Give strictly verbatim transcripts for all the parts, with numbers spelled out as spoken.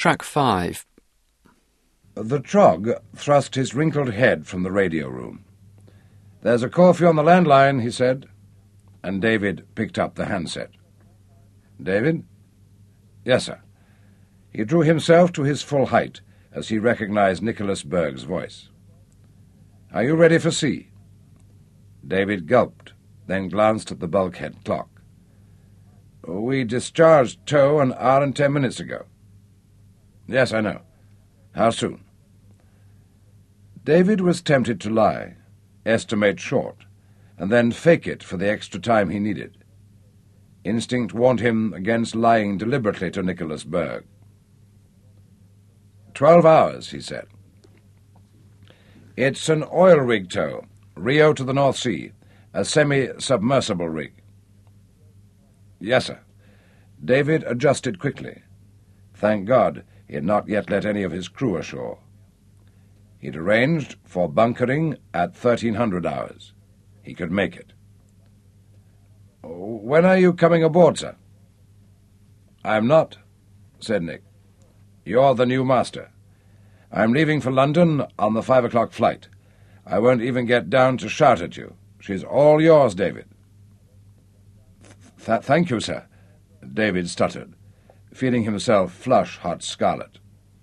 track five. The Trog thrust his wrinkled head from the radio room. "There's a call for you on the landline," he said, and David picked up the handset. "David?" "Yes, sir." He drew himself to his full height as he recognized Nicholas Berg's voice. "Are you ready for sea?" David gulped, then glanced at the bulkhead clock. "We discharged tow an hour and ten minutes ago." "Yes, I know. How soon?" David was tempted to lie, estimate short, and then fake it for the extra time he needed. Instinct warned him against lying deliberately to Nicholas Berg. Twelve hours, he said. "It's an oil rig tow, Rio to the North Sea, a semi-submersible rig." "Yes, sir." David adjusted quickly. Thank God he had not yet let any of his crew ashore. He'd arranged for bunkering at thirteen hundred hours. He could make it. "When are you coming aboard, sir?" "I'm not," said Nick. "You're the new master. I'm leaving for London on the five o'clock flight. I won't even get down to shout at you. She's all yours, David." Th- thank you, sir," David stuttered, feeling himself flush hot scarlet.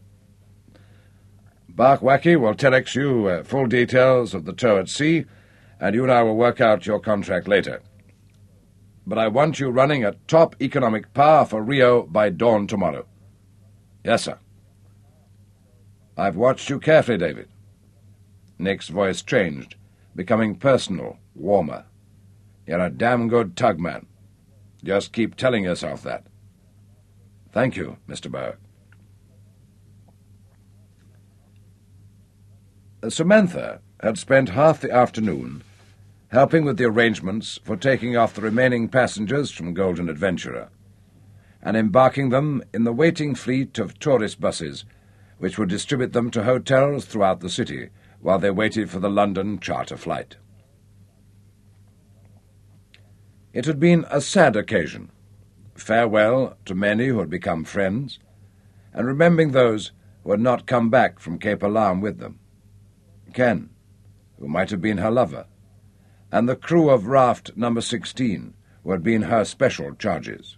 "Bark Wacky will telex you uh, full details of the tow at sea, and you and I will work out your contract later. But I want you running at top economic power for Rio by dawn tomorrow." "Yes, sir." "I've watched you carefully, David." Nick's voice changed, becoming personal, warmer. "You're a damn good tugman. Just keep telling yourself that." "Thank you, Mister Berg." Samantha had spent half the afternoon helping with the arrangements for taking off the remaining passengers from Golden Adventurer and embarking them in the waiting fleet of tourist buses which would distribute them to hotels throughout the city while they waited for the London charter flight. It had been a sad occasion, farewell to many who had become friends, and remembering those who had not come back from Cape Alarm with them. Ken, who might have been her lover, and the crew of raft number sixteen, who had been her special charges.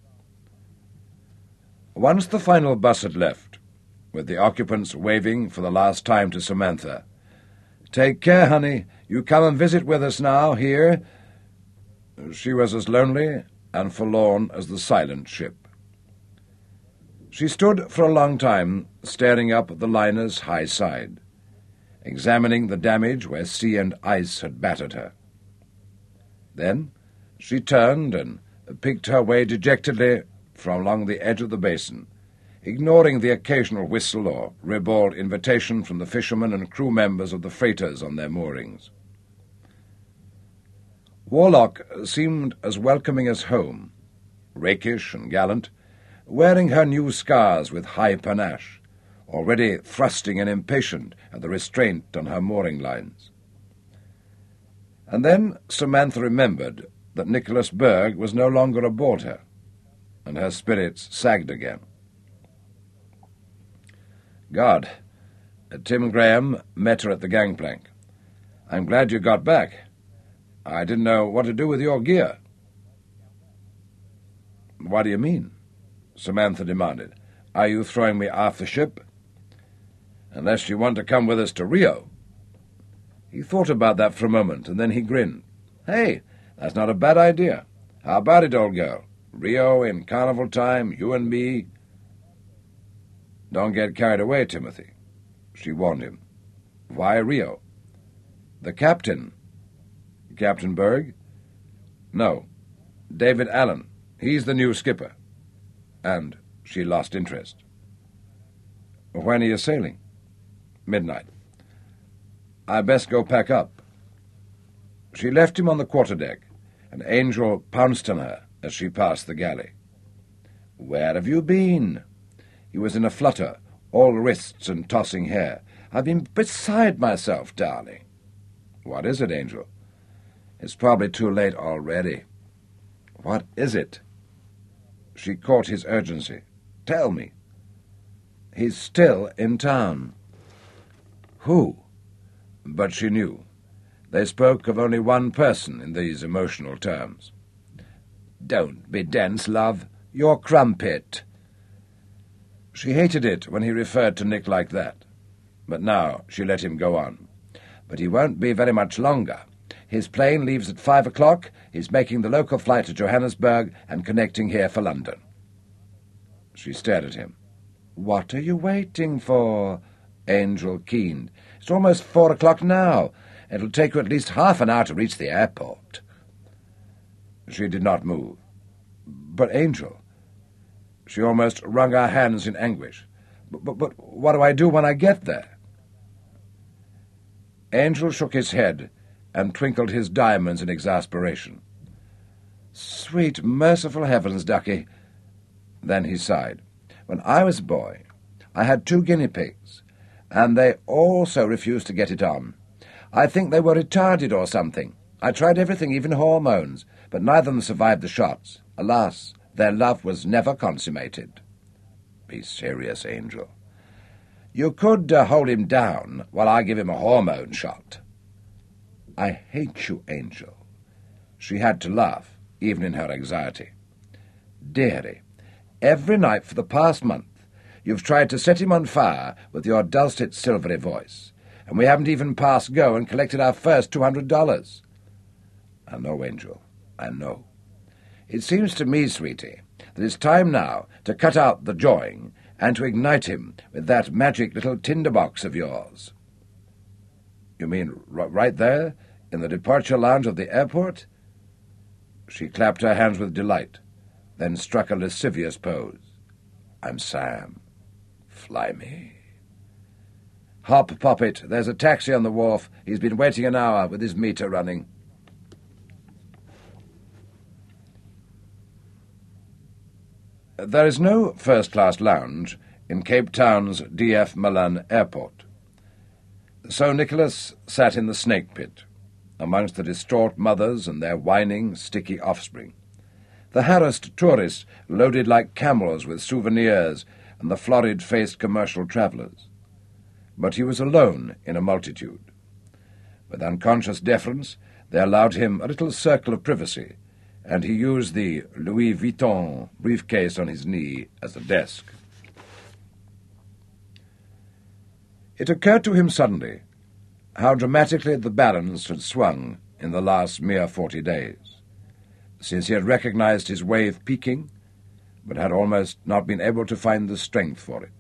Once the final bus had left, with the occupants waving for the last time to Samantha, "Take care, honey, you come and visit with us now, here," she was as lonely and forlorn as the silent ship. She stood for a long time, staring up at the liner's high side, examining the damage where sea and ice had battered her. Then she turned and picked her way dejectedly from along the edge of the basin, ignoring the occasional whistle or ribald invitation from the fishermen and crew members of the freighters on their moorings. Warlock seemed as welcoming as home, rakish and gallant, wearing her new scars with high panache, already thrusting and impatient at the restraint on her mooring lines. And then Samantha remembered that Nicholas Berg was no longer aboard her, and her spirits sagged again. God, Tim Graham met her at the gangplank. "I'm glad you got back. I didn't know what to do with your gear." "What do you mean?" Samantha demanded. "Are you throwing me off the ship?" "Unless you want to come with us to Rio." He thought about that for a moment, and then he grinned. "Hey, that's not a bad idea. How about it, old girl? Rio in carnival time, you and me." "Don't get carried away, Timothy," she warned him. "Why Rio?" "The captain." "Captain Berg?" "No, David Allen. He's the new skipper." And she lost interest. "When are you sailing?" "Midnight." "I best go pack up." She left him on the quarterdeck, and Angel pounced on her as she passed the galley. "Where have you been?" He was in a flutter, all wrists and tossing hair. "I've been beside myself, darling." "What is it, Angel?" "It's probably too late already." "What is it?" She caught his urgency. "Tell me." He's still in town. Who? But she knew. They spoke of only one person in these emotional terms. Don't be dense, love. You're crumpet. She hated it when he referred to Nick like that. But now she let him go on. But he won't be very much longer. His plane leaves at five o'clock. He's making the local flight to Johannesburg and connecting here for London. She stared at him. What are you waiting for? Angel keened. It's almost four o'clock now. It'll take you at least half an hour to reach the airport. She did not move. But Angel... She almost wrung her hands in anguish. But, but, but what do I do when I get there? Angel shook his head and twinkled his diamonds in exasperation. Sweet, merciful heavens, ducky. Then he sighed. When I was a boy, I had two guinea pigs, and they also refused to get it on. I think they were retarded or something. I tried everything, even hormones, but neither of them survived the shots. Alas, their love was never consummated. Be serious, Angel. You could uh, hold him down while I give him a hormone shot. I hate you, Angel. She had to laugh, even in her anxiety. Dearie, every night for the past month you've tried to set him on fire with your dulcet, silvery voice, and we haven't even passed go and collected our first two hundred dollars. I know, Angel, I know. It seems to me, sweetie, that it's time now to cut out the jawing and to ignite him with that magic little tinderbox of yours. You mean r- right there, in the departure lounge of the airport? She clapped her hands with delight, then struck a lascivious pose. I'm Sam. Fly me. Hop, Poppet, there's a taxi on the wharf. He's been waiting an hour with his meter running. There is no first-class lounge in Cape Town's D F Milan airport. So Nicholas sat in the snake pit, amongst the distraught mothers and their whining, sticky offspring, the harassed tourists loaded like camels with souvenirs and the florid-faced commercial travellers. But he was alone in a multitude. With unconscious deference, they allowed him a little circle of privacy, and he used the Louis Vuitton briefcase on his knee as a desk. It occurred to him suddenly how dramatically the balance had swung in the last mere forty days, since he had recognized his wave peaking, but had almost not been able to find the strength for it.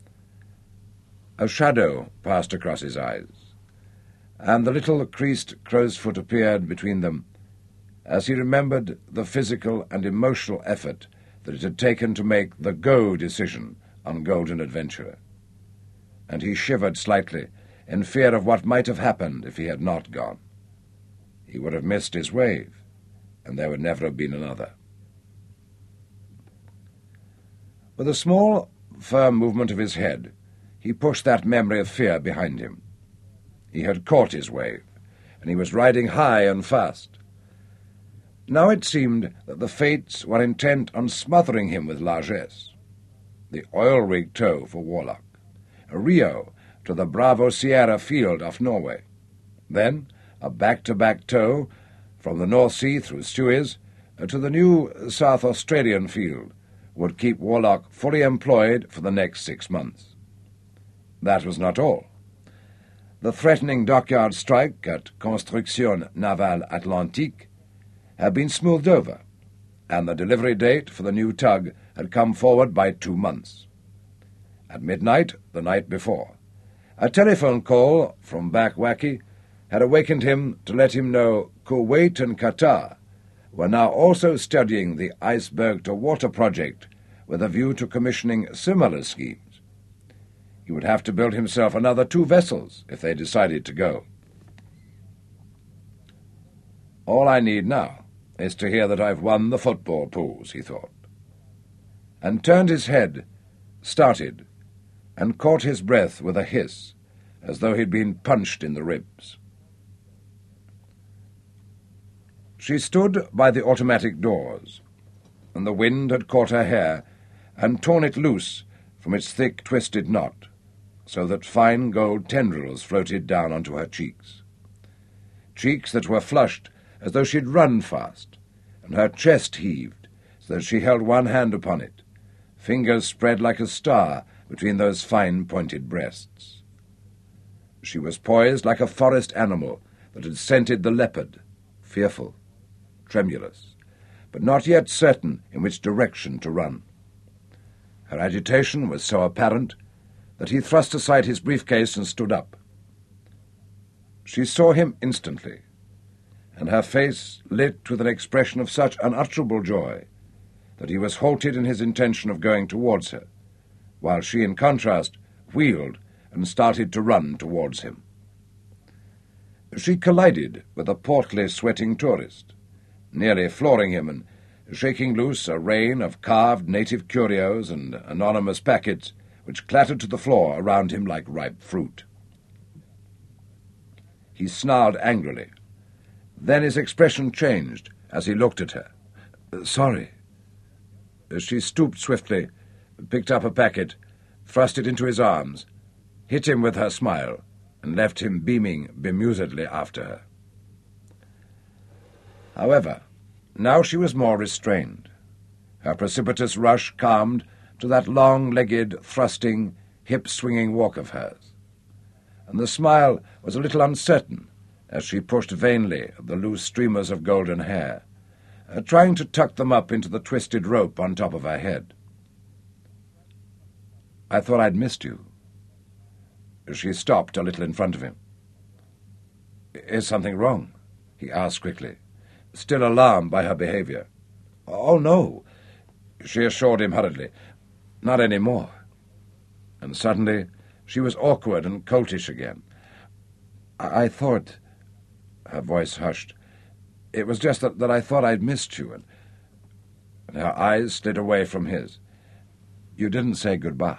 A shadow passed across his eyes, and the little creased crow's foot appeared between them, as he remembered the physical and emotional effort that it had taken to make the go decision on Golden Adventurer. And he shivered slightly in fear of what might have happened if he had not gone. He would have missed his wave, and there would never have been another. With a small, firm movement of his head, he pushed that memory of fear behind him. He had caught his wave, and he was riding high and fast. Now it seemed that the fates were intent on smothering him with largesse. The oil rig tow for Warlock, a Rio to the Bravo Sierra field off Norway, then a back-to-back tow from the North Sea through Suez to the new South Australian field would keep Warlock fully employed for the next six months. That was not all. The threatening dockyard strike at Construction Navale Atlantique had been smoothed over, and the delivery date for the new tug had come forward by two months. At midnight the night before, a telephone call from Bakwaki had awakened him to let him know Kuwait and Qatar were now also studying the Iceberg-to-Water project with a view to commissioning similar schemes. He would have to build himself another two vessels if they decided to go. All I need now is to hear that I've won the football pools, he thought, and turned his head, started, and caught his breath with a hiss, as though he'd been punched in the ribs. She stood by the automatic doors, and the wind had caught her hair and torn it loose from its thick, twisted knot, so that fine gold tendrils floated down onto her cheeks. Cheeks that were flushed as though she'd run fast, and her chest heaved so that she held one hand upon it, fingers spread like a star between those fine pointed breasts. She was poised like a forest animal that had scented the leopard, fearful, tremulous, but not yet certain in which direction to run. Her agitation was so apparent that he thrust aside his briefcase and stood up. She saw him instantly, and her face lit with an expression of such unutterable joy that he was halted in his intention of going towards her, while she, in contrast, wheeled and started to run towards him. She collided with a portly, sweating tourist, nearly flooring him and shaking loose a rain of carved native curios and anonymous packets which clattered to the floor around him like ripe fruit. He snarled angrily. Then his expression changed as he looked at her. "Sorry." She stooped swiftly, picked up a packet, thrust it into his arms, hit him with her smile, and left him beaming bemusedly after her. However, now she was more restrained. Her precipitous rush calmed to that long-legged, thrusting, hip-swinging walk of hers, and the smile was a little uncertain as she pushed vainly at the loose streamers of golden hair, uh, trying to tuck them up into the twisted rope on top of her head. "I thought I'd missed you." She stopped a little in front of him. "Is something wrong?" he asked quickly, still alarmed by her behavior. "Oh, no," she assured him hurriedly. "Not any more." And suddenly she was awkward and coltish again. I, I thought—" her voice hushed. "It was just that, that I thought I'd missed you," and, and her eyes slid away from his. "You didn't say goodbye."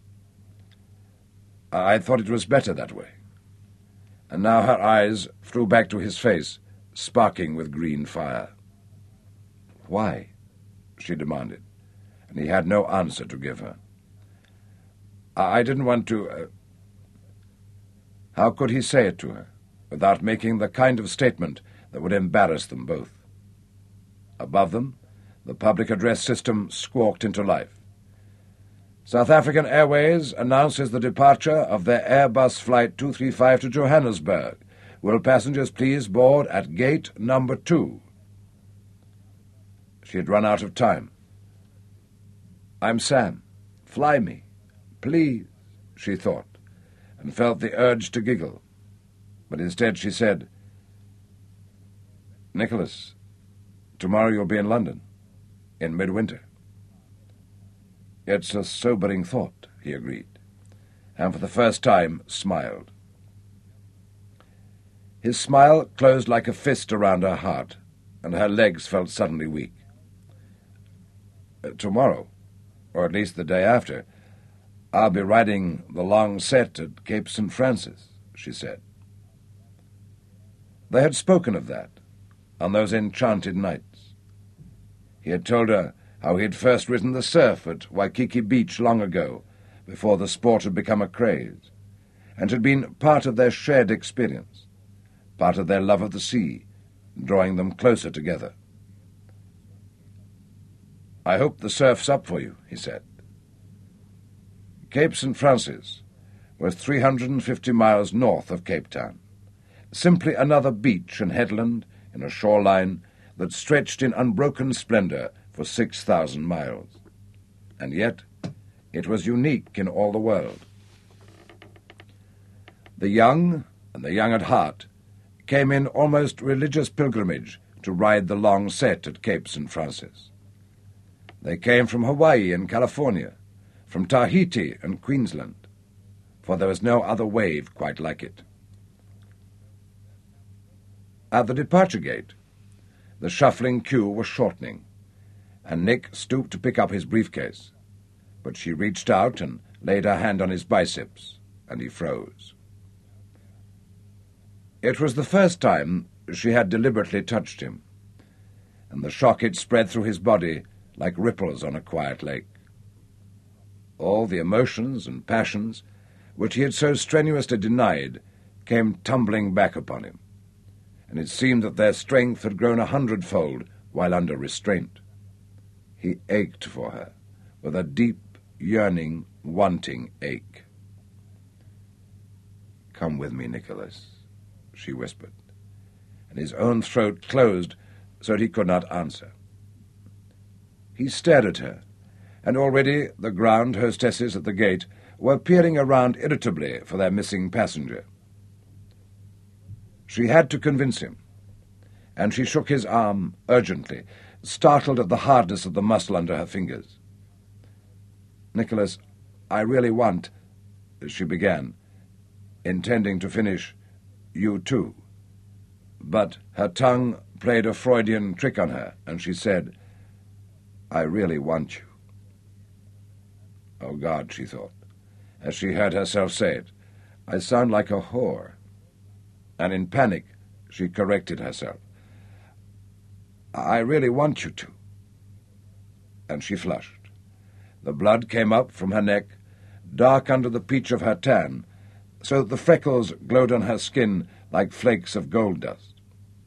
I, I thought it was better that way. And now her eyes flew back to his face, sparking with green fire. "Why?" she demanded, and he had no answer to give her. I, I didn't want to... Uh... How could he say it to her, without making the kind of statement that would embarrass them both? Above them, the public address system squawked into life. "South African Airways announces the departure of their Airbus Flight two three five to Johannesburg. Will passengers please board at gate number two?" She had run out of time. "I'm Sam. Fly me. Please," she thought, and felt the urge to giggle. But instead she said, "Nicholas, tomorrow you'll be in London, in midwinter." "It's a sobering thought," he agreed, and for the first time smiled. His smile closed like a fist around her heart, and her legs felt suddenly weak. "Tomorrow, or at least the day after, I'll be riding the long set at Cape Saint Francis," she said. They had spoken of that, on those enchanted nights. He had told her how he had first ridden the surf at Waikiki Beach long ago, before the sport had become a craze, and had been part of their shared experience, part of their love of the sea, drawing them closer together. "I hope the surf's up for you," he said. Cape Saint Francis was three hundred and fifty miles north of Cape Town, simply another beach and headland in a shoreline that stretched in unbroken splendor for six thousand miles. And yet it was unique in all the world. The young, and the young at heart, came in almost religious pilgrimage to ride the long set at Cape Saint Francis. They came from Hawaii and California, from Tahiti and Queensland, for there was no other wave quite like it. At the departure gate, the shuffling queue was shortening, and Nick stooped to pick up his briefcase, but she reached out and laid her hand on his biceps, and he froze. It was the first time she had deliberately touched him, and the shock it spread through his body like ripples on a quiet lake. All the emotions and passions which he had so strenuously denied came tumbling back upon him, and it seemed that their strength had grown a hundredfold while under restraint. He ached for her, with a deep, yearning, wanting ache. "Come with me, Nicholas," she whispered, and his own throat closed so that he could not answer. He stared at her, and already the ground hostesses at the gate were peering around irritably for their missing passenger. She had to convince him, and she shook his arm urgently, startled at the hardness of the muscle under her fingers. "Nicholas, I really want," she began, intending to finish, "you too." But her tongue played a Freudian trick on her, and she said, "I really want you." Oh, God, she thought, as she heard herself say it, I sound like a whore. And in panic, she corrected herself. "I really want you to." And she flushed. The blood came up from her neck, dark under the peach of her tan, so that the freckles glowed on her skin like flakes of gold dust.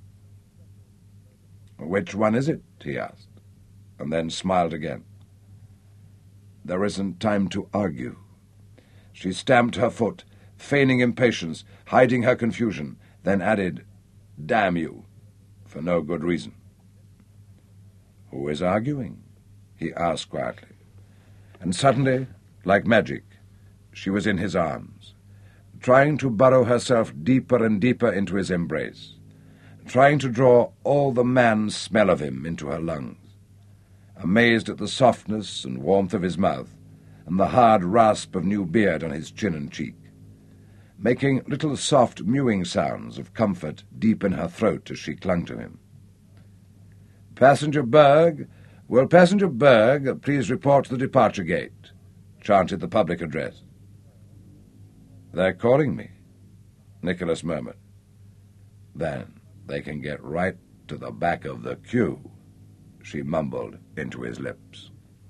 "Which one is it?" he asked, and then smiled again. There isn't time to argue. She stamped her foot, feigning impatience, hiding her confusion, then added, "Damn you," for no good reason. "Who is arguing?" he asked quietly. And suddenly, like magic, she was in his arms, trying to burrow herself deeper and deeper into his embrace, trying to draw all the man's smell of him into her lungs, amazed at the softness and warmth of his mouth and the hard rasp of new beard on his chin and cheek, making little soft mewing sounds of comfort deep in her throat as she clung to him. "Passenger Berg, will Passenger Berg please report to the departure gate?" chanted the public address. "They're calling me," Nicholas murmured. "Then they can get right to the back of the queue," she mumbled into his lips.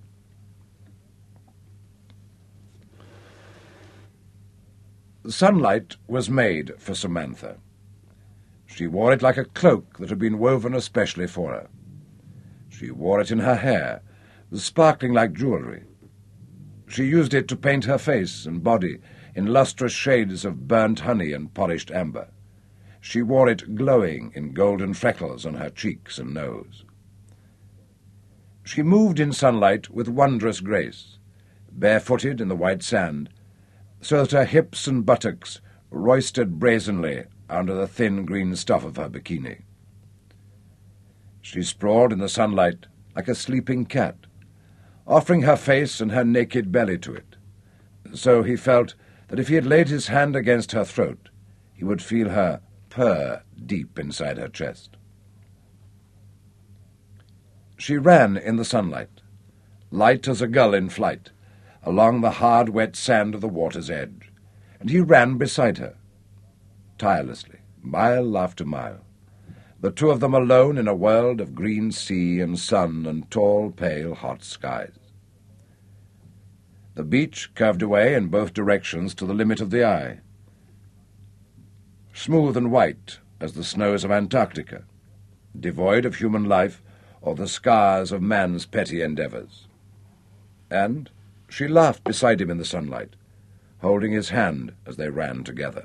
Sunlight was made for Samantha. She wore it like a cloak that had been woven especially for her. She wore it in her hair, sparkling like jewelry. She used it to paint her face and body in lustrous shades of burnt honey and polished amber. She wore it glowing in golden freckles on her cheeks and nose. She moved in sunlight with wondrous grace, barefooted in the white sand, so that her hips and buttocks roistered brazenly under the thin green stuff of her bikini. She sprawled in the sunlight like a sleeping cat, offering her face and her naked belly to it, so he felt that if he had laid his hand against her throat, he would feel her purr deep inside her chest. She ran in the sunlight, light as a gull in flight, along the hard, wet sand of the water's edge, and he ran beside her, tirelessly, mile after mile, the two of them alone in a world of green sea and sun and tall, pale, hot skies. The beach curved away in both directions to the limit of the eye, smooth and white as the snows of Antarctica, devoid of human life or the scars of man's petty endeavours. And she laughed beside him in the sunlight, holding his hand as they ran together.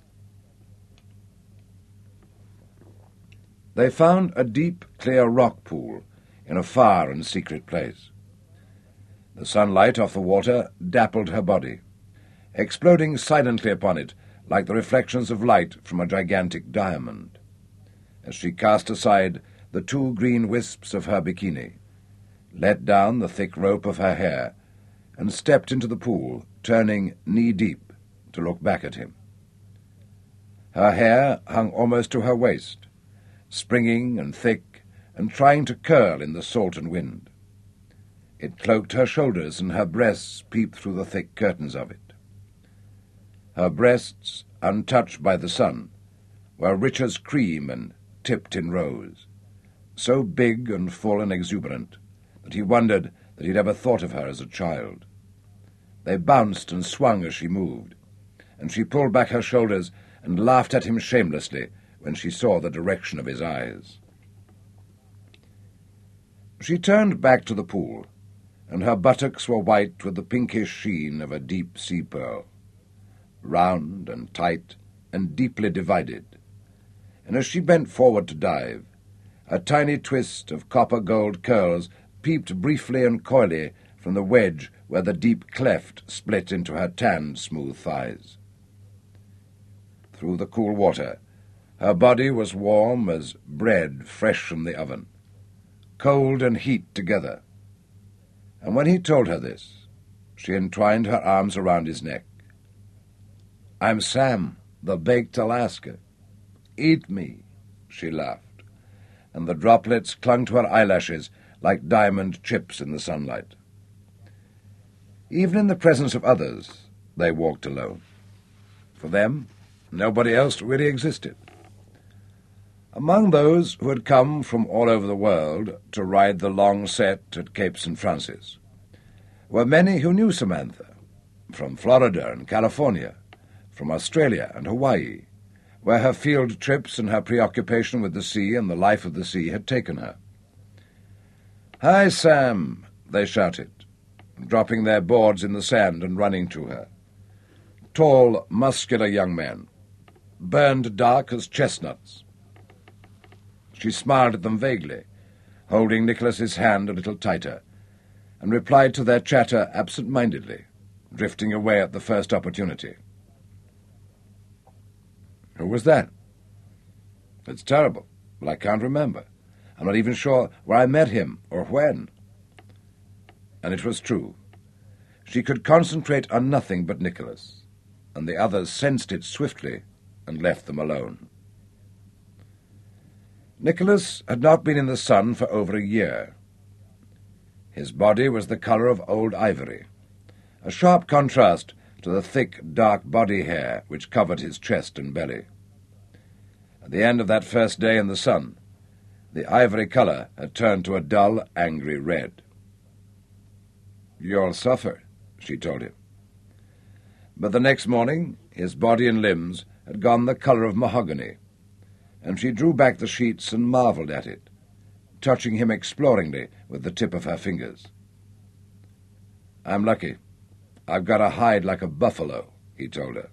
They found a deep, clear rock pool in a far and secret place. The sunlight off the water dappled her body, exploding silently upon it like the reflections of light from a gigantic diamond, as she cast aside the two green wisps of her bikini, let down the thick rope of her hair, and stepped into the pool, turning knee-deep to look back at him. Her hair hung almost to her waist, springing and thick and trying to curl in the salt and wind. It cloaked her shoulders, and her breasts peeped through the thick curtains of it. Her breasts, untouched by the sun, were rich as cream and tipped in rose, so big and full and exuberant that he wondered that he had ever thought of her as a child. They bounced and swung as she moved, and she pulled back her shoulders and laughed at him shamelessly when she saw the direction of his eyes. She turned back to the pool, and her buttocks were white with the pinkish sheen of a deep sea pearl, round and tight and deeply divided, and as she bent forward to dive, a tiny twist of copper-gold curls peeped briefly and coyly from the wedge where the deep cleft split into her tanned, smooth thighs. Through the cool water, her body was warm as bread fresh from the oven, cold and heat together, and when he told her this, she entwined her arms around his neck. "I'm Sam, the baked Alaska. Eat me," she laughed, and the droplets clung to her eyelashes like diamond chips in the sunlight. Even in the presence of others, they walked alone. For them, nobody else really existed. Among those who had come from all over the world to ride the long set at Cape Saint Francis were many who knew Samantha, from Florida and California, from Australia and Hawaii, where her field trips and her preoccupation with the sea and the life of the sea had taken her. "Hi, Sam," they shouted, dropping their boards in the sand and running to her. Tall, muscular young men, burned dark as chestnuts. She smiled at them vaguely, holding Nicholas's hand a little tighter, and replied to their chatter absent-mindedly, drifting away at the first opportunity. "Who was that?" "It's terrible, but I can't remember. I'm not even sure where I met him or when." And it was true. She could concentrate on nothing but Nicholas, and the others sensed it swiftly and left them alone. Nicholas had not been in the sun for over a year. His body was the colour of old ivory, a sharp contrast to the thick, dark body hair which covered his chest and belly. At the end of that first day in the sun, the ivory colour had turned to a dull, angry red. "You'll suffer," she told him. But the next morning his body and limbs had gone the colour of mahogany, and she drew back the sheets and marvelled at it, touching him exploringly with the tip of her fingers. "I'm lucky. I've got a hide like a buffalo," he told her.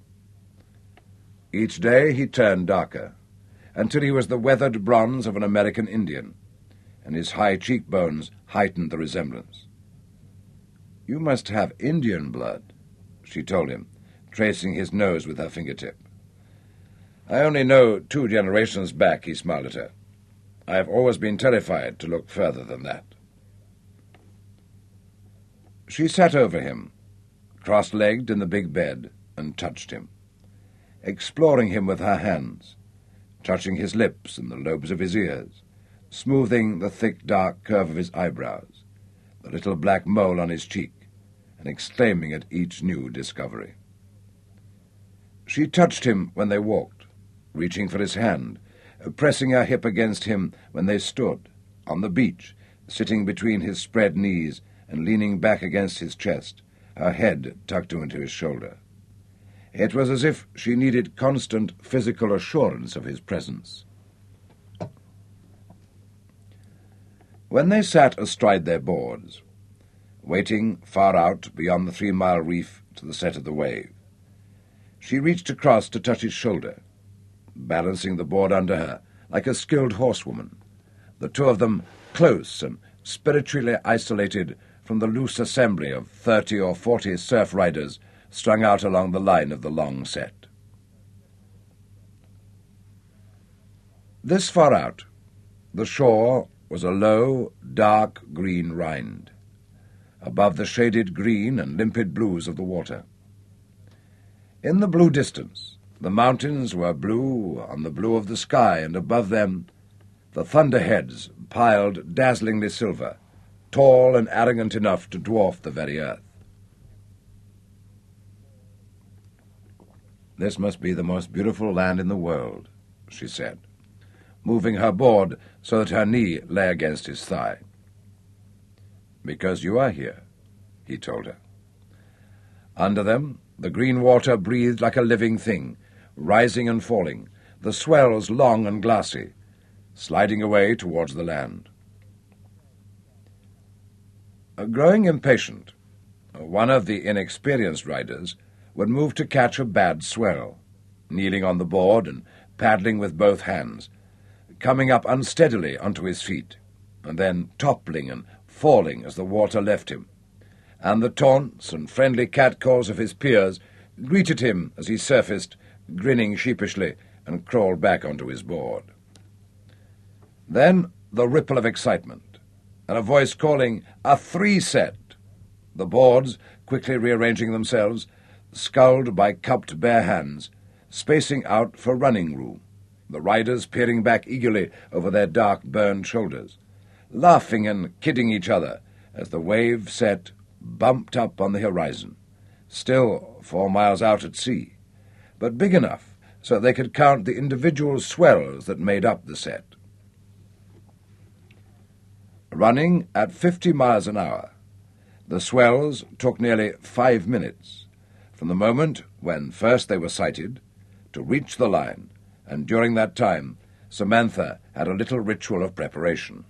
Each day he turned darker, until he was the weathered bronze of an American Indian, and his high cheekbones heightened the resemblance. "You must have Indian blood," she told him, tracing his nose with her fingertip. "I only know two generations back," he smiled at her. "I have always been terrified to look further than that." She sat over him, cross-legged in the big bed, and touched him, exploring him with her hands, touching his lips and the lobes of his ears, smoothing the thick, dark curve of his eyebrows, the little black mole on his cheek, and exclaiming at each new discovery. She touched him when they walked, reaching for his hand, pressing her hip against him when they stood, on the beach, sitting between his spread knees and leaning back against his chest, her head tucked into his shoulder. It was as if she needed constant physical assurance of his presence. When they sat astride their boards, waiting far out beyond the three-mile reef to the set of the wave, she reached across to touch his shoulder, balancing the board under her like a skilled horsewoman, the two of them close and spiritually isolated from the loose assembly of thirty or forty surf riders strung out along the line of the long set. This far out, the shore was a low, dark green rind, above the shaded green and limpid blues of the water. In the blue distance, the mountains were blue on the blue of the sky, and above them the thunderheads piled dazzlingly silver, tall and arrogant enough to dwarf the very earth. "This must be the most beautiful land in the world," she said, moving her board so that her knee lay against his thigh. "Because you are here," he told her. Under them, the green water breathed like a living thing, rising and falling, the swells long and glassy, sliding away towards the land. Growing impatient, one of the inexperienced riders would move to catch a bad swell, kneeling on the board and paddling with both hands, coming up unsteadily onto his feet, and then toppling and falling as the water left him, and the taunts and friendly catcalls of his peers greeted him as he surfaced, grinning sheepishly, and crawled back onto his board. Then the ripple of excitement, and a voice calling, "A three set!" The boards, quickly rearranging themselves, sculled by cupped bare hands, spacing out for running room, the riders peering back eagerly over their dark burned shoulders, laughing and kidding each other as the wave set, bumped up on the horizon, still four miles out at sea, but big enough so they could count the individual swells that made up the set. Running at fifty miles an hour, the swells took nearly five minutes, from the moment when first they were sighted, to reach the line, and during that time Samantha had a little ritual of preparation.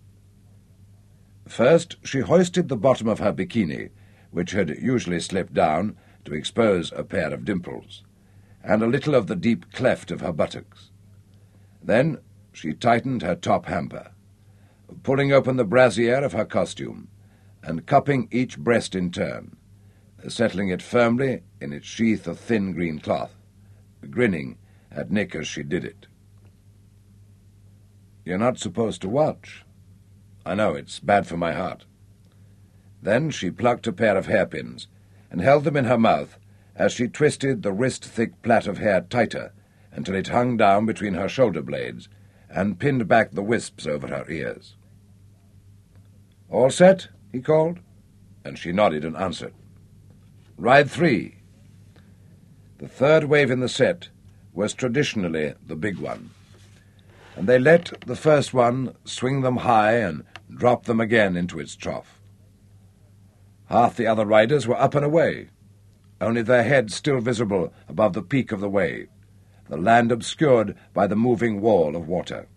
First, she hoisted the bottom of her bikini, which had usually slipped down to expose a pair of dimples, and a little of the deep cleft of her buttocks. Then she tightened her top hamper, pulling open the brassiere of her costume, and cupping each breast in turn, settling it firmly in its sheath of thin green cloth, grinning at Nick as she did it. "You're not supposed to watch. I know, it's bad for my heart." Then she plucked a pair of hairpins and held them in her mouth as she twisted the wrist-thick plait of hair tighter until it hung down between her shoulder blades and pinned back the wisps over her ears. "All set?" he called, and she nodded and answered. "Ride three." The third wave in the set was traditionally the big one, and they let the first one swing them high and drop them again into its trough. Half the other riders were up and away, only their heads still visible above the peak of the wave, the land obscured by the moving wall of water.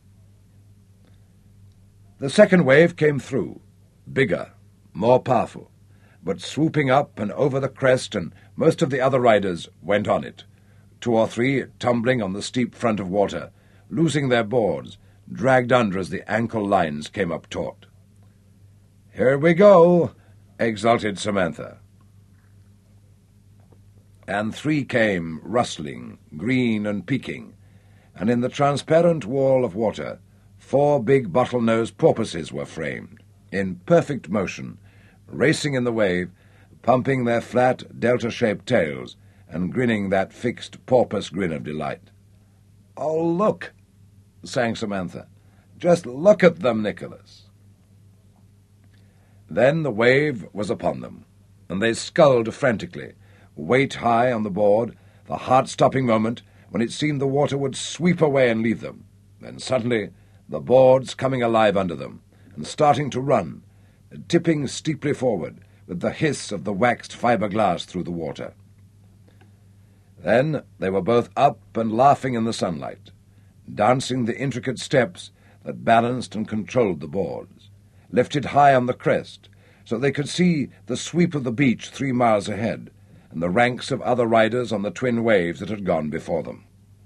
The second wave came through, bigger, more powerful, but swooping up and over the crest, and most of the other riders went on it, two or three tumbling on the steep front of water, losing their boards, dragged under as the ankle lines came up taut. "Here we go!" exulted Samantha. And three came, rustling, green and peaking, and in the transparent wall of water four big bottle-nosed porpoises were framed, in perfect motion, racing in the wave, pumping their flat, delta-shaped tails, and grinning that fixed porpoise grin of delight. "Oh, look!" sang Samantha. "Just look at them, Nicholas!" Then the wave was upon them, and they sculled frantically, weight high on the board, the heart-stopping moment when it seemed the water would sweep away and leave them. Then suddenly the boards coming alive under them, and starting to run, tipping steeply forward, with the hiss of the waxed fiberglass through the water. Then they were both up and laughing in the sunlight, dancing the intricate steps that balanced and controlled the boards, lifted high on the crest, so they could see the sweep of the beach three miles ahead, and the ranks of other riders on the twin waves that had gone before them.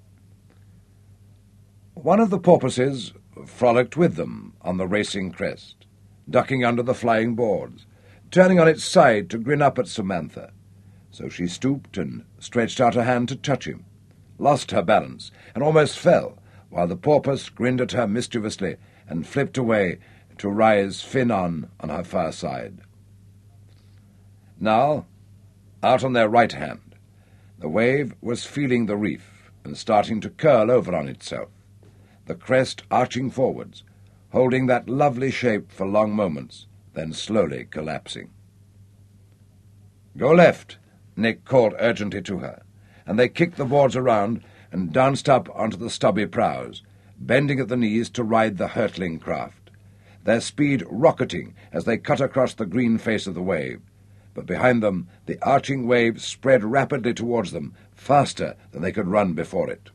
One of the porpoises frolicked with them on the racing crest, ducking under the flying boards, turning on its side to grin up at Samantha. So she stooped and stretched out a hand to touch him, lost her balance, and almost fell, while the porpoise grinned at her mischievously and flipped away to rise fin-on on her far side. Now, out on their right hand, the wave was feeling the reef and starting to curl over on itself, the crest arching forwards, holding that lovely shape for long moments, then slowly collapsing. "Go left," Nick called urgently to her, and they kicked the boards around and danced up onto the stubby prows, bending at the knees to ride the hurtling craft, their speed rocketing as they cut across the green face of the wave, but behind them the arching wave spread rapidly towards them, faster than they could run before it.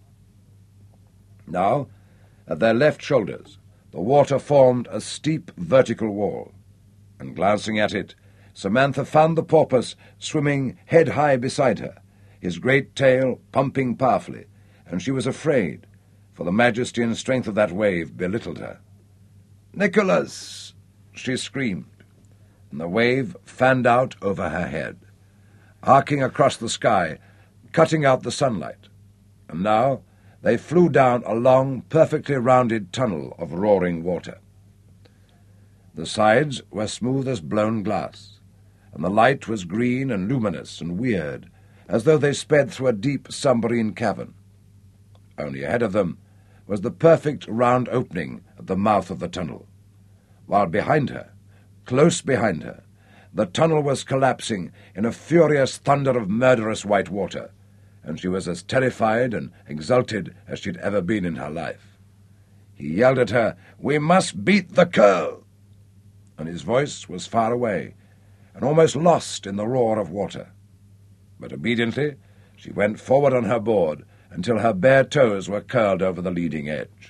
Now, at their left shoulders, the water formed a steep vertical wall, and glancing at it, Samantha found the porpoise swimming head-high beside her, his great tail pumping powerfully, and she was afraid, for the majesty and strength of that wave belittled her. "Nicholas!" she screamed, and the wave fanned out over her head, arcing across the sky, cutting out the sunlight, and now they flew down a long, perfectly rounded tunnel of roaring water. The sides were smooth as blown glass, and the light was green and luminous and weird, as though they sped through a deep submarine cavern. Only ahead of them was the perfect round opening at the mouth of the tunnel, while behind her, close behind her, the tunnel was collapsing in a furious thunder of murderous white water, and she was as terrified and exulted as she'd ever been in her life. He yelled at her, "We must beat the curl!" And his voice was far away, and almost lost in the roar of water. But obediently she went forward on her board until her bare toes were curled over the leading edge.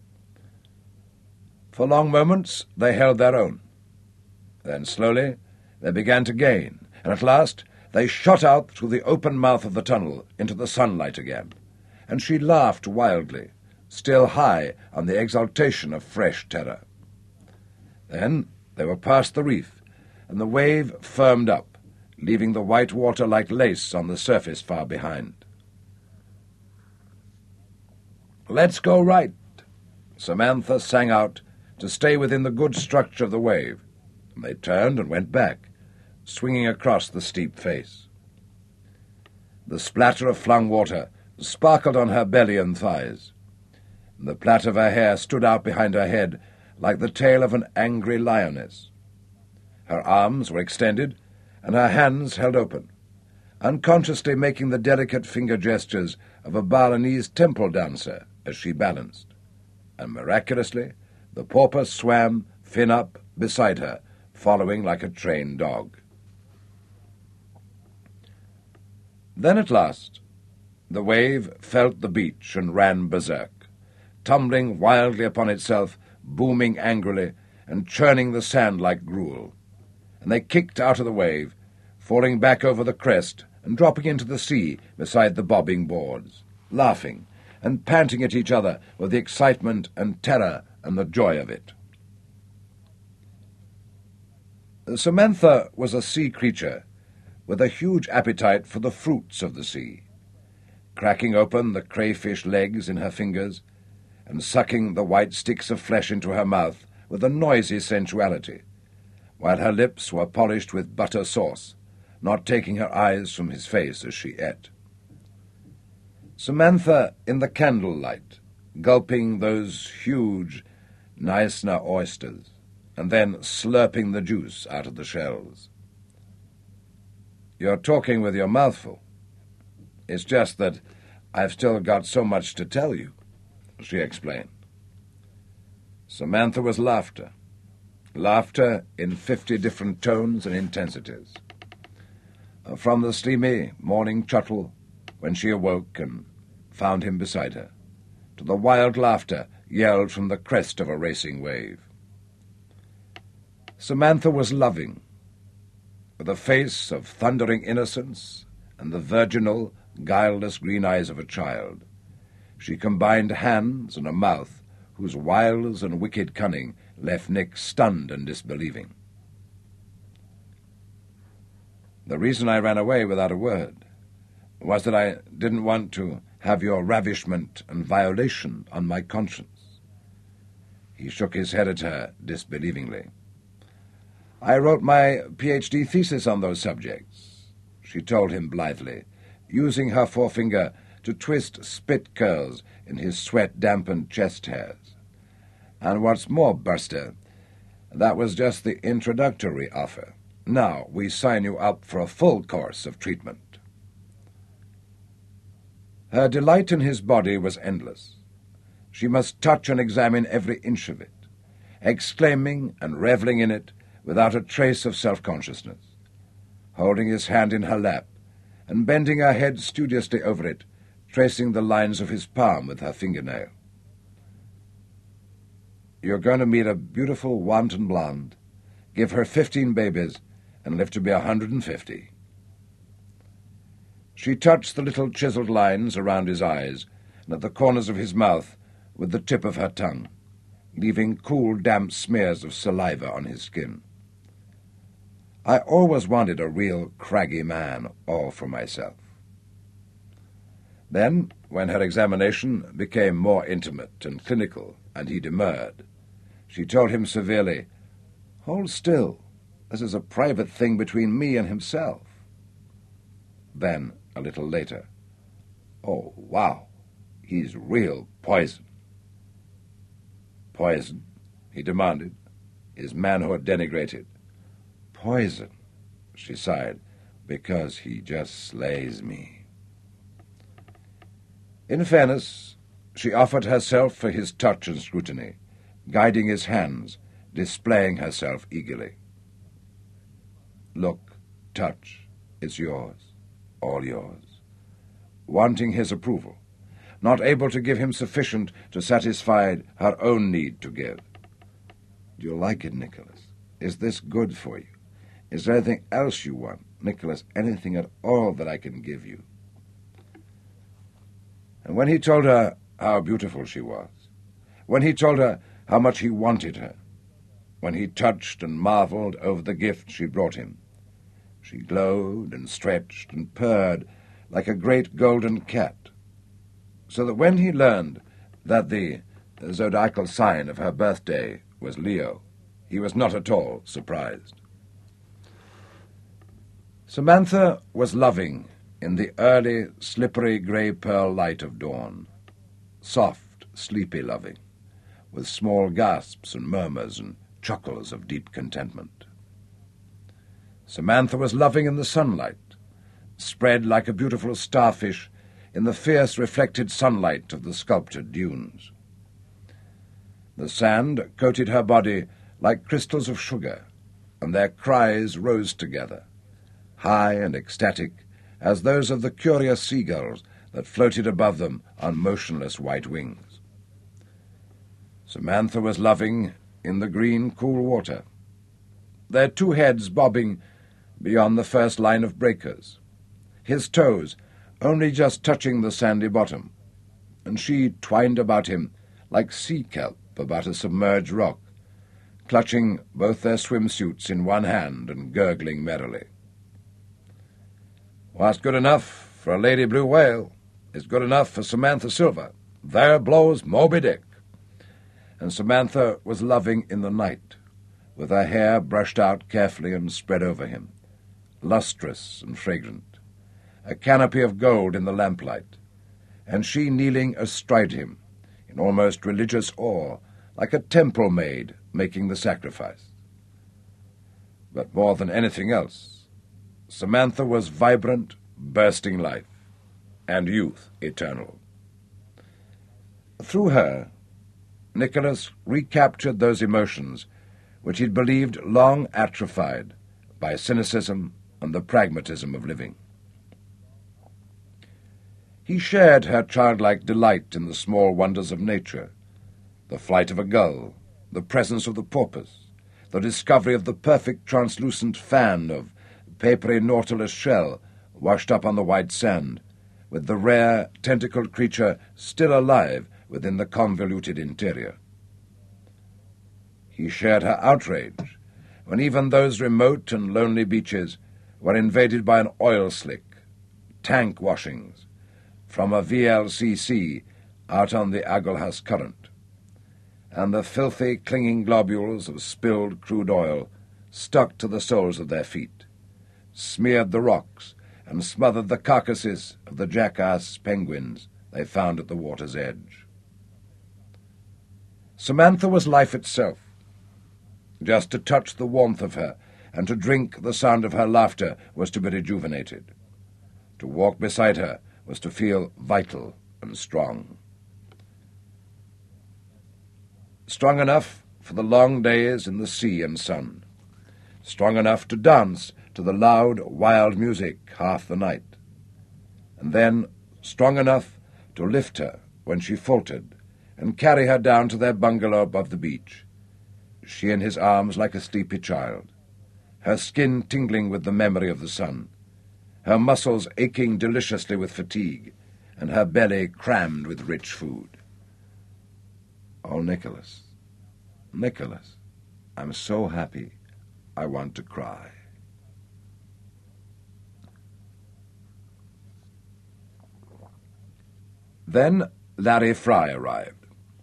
For long moments they held their own. Then slowly they began to gain, and at last they shot out through the open mouth of the tunnel into the sunlight again, and she laughed wildly, still high on the exaltation of fresh terror. Then they were past the reef, and the wave firmed up, leaving the white water like lace on the surface far behind. "Let's go right," Samantha sang out, to stay within the good structure of the wave, and they turned and went back, swinging across the steep face. The splatter of flung water sparkled on her belly and thighs, and the plait of her hair stood out behind her head like the tail of an angry lioness. Her arms were extended, and her hands held open, unconsciously making the delicate finger gestures of a Balinese temple dancer as she balanced, and miraculously the porpoise swam, fin up, beside her, following like a trained dog. Then at last the wave felt the beach and ran berserk, tumbling wildly upon itself, booming angrily, and churning the sand like gruel, and they kicked out of the wave, falling back over the crest and dropping into the sea beside the bobbing boards, laughing and panting at each other with the excitement and terror and the joy of it. Samantha was a sea creature with a huge appetite for the fruits of the sea, cracking open the crayfish legs in her fingers and sucking the white sticks of flesh into her mouth with a noisy sensuality, while her lips were polished with butter sauce, not taking her eyes from his face as she ate. Samantha in the candlelight, gulping those huge Neisner oysters, and then slurping the juice out of the shells. "You're talking with your mouth full. It's just that I've still got so much to tell you," she explained. Samantha was laughter, laughter in fifty different tones and intensities. From the steamy morning chuttle, when she awoke and found him beside her, to the wild laughter yelled from the crest of a racing wave. Samantha was loving, with a face of thundering innocence and the virginal, guileless green eyes of a child. She combined hands and a mouth whose wiles and wicked cunning left Nick stunned and disbelieving. The reason I ran away without a word was that I didn't want to have your ravishment and violation on my conscience. He shook his head at her disbelievingly. I wrote my PhD thesis on those subjects, she told him blithely, using her forefinger to twist spit curls in his sweat-dampened chest hairs. And what's more, Buster, that was just the introductory offer. Now we sign you up for a full course of treatment. Her delight in his body was endless. She must touch and examine every inch of it, exclaiming and reveling in it without a trace of self-consciousness. holding his hand in her lap, and bending her head studiously over it, tracing the lines of his palm with her fingernail. "You're going to meet a beautiful wanton blonde, give her fifteen babies, and live to be a hundred and fifty." She touched the little chiseled lines around his eyes and at the corners of his mouth with the tip of her tongue, leaving cool, damp smears of saliva on his skin. "I always wanted a real craggy man all for myself." Then, when her examination became more intimate and clinical, and he demurred, she told him severely, "Hold still. This is a private thing between me and himself." Then, a little later, "Oh, wow, he's real poison." "Poison?" he demanded, his manhood denigrated. "Poison," she sighed, "because he just slays me." In fairness, she offered herself for his touch and scrutiny, guiding his hands, displaying herself eagerly. "Look, touch, it's yours, all yours," wanting his approval, not able to give him sufficient to satisfy her own need to give. "Do you like it, Nicholas? Is this good for you? Is there anything else you want, Nicholas, anything at all that I can give you?" And when he told her how beautiful she was, when he told her how much he wanted her, when he touched and marveled over the gift she brought him, she glowed and stretched and purred like a great golden cat, so that when he learned that the zodiacal sign of her birthday was Leo, he was not at all surprised. Samantha was loving in the early, slippery grey pearl light of dawn, soft, sleepy loving, with small gasps and murmurs and chuckles of deep contentment. Samantha was loving in the sunlight, spread like a beautiful starfish in the fierce reflected sunlight of the sculptured dunes. The sand coated her body like crystals of sugar, and their cries rose together, high and ecstatic as those of the curious seagulls that floated above them on motionless white wings. Samantha was loving in the green, cool water, their two heads bobbing beyond the first line of breakers, his toes only just touching the sandy bottom, and she twined about him like sea kelp about a submerged rock, clutching both their swimsuits in one hand and gurgling merrily. "What's good enough for a lady blue whale is good enough for Samantha Silver. There blows Moby Dick." And Samantha was loving in the night, with her hair brushed out carefully and spread over him, lustrous and fragrant, a canopy of gold in the lamplight, and she kneeling astride him, in almost religious awe, like a temple maid making the sacrifice. But more than anything else, Samantha was vibrant, bursting life, and youth eternal. Through her, Nicholas recaptured those emotions which he'd believed long atrophied by cynicism and the pragmatism of living. He shared her childlike delight in the small wonders of nature, the flight of a gull, the presence of the porpoise, the discovery of the perfect translucent fan of papery nautilus shell washed up on the white sand, with the rare, tentacled creature still alive within the convoluted interior. He shared her outrage when even those remote and lonely beaches were invaded by an oil slick, tank washings, from a V L C C out on the Agulhas current, and the filthy, clinging globules of spilled crude oil stuck to the soles of their feet, smeared the rocks, and smothered the carcasses of the jackass penguins they found at the water's edge. Samantha was life itself. Just to touch the warmth of her and to drink the sound of her laughter was to be rejuvenated. To walk beside her was to feel vital and strong. Strong enough for the long days in the sea and sun. Strong enough to dance to the loud, wild music half the night, and then strong enough to lift her when she faltered and carry her down to their bungalow above the beach, she in his arms like a sleepy child, her skin tingling with the memory of the sun, her muscles aching deliciously with fatigue, and her belly crammed with rich food. Oh, Nicholas, Nicholas, I'm so happy, I want to cry. Then Larry Fry arrived.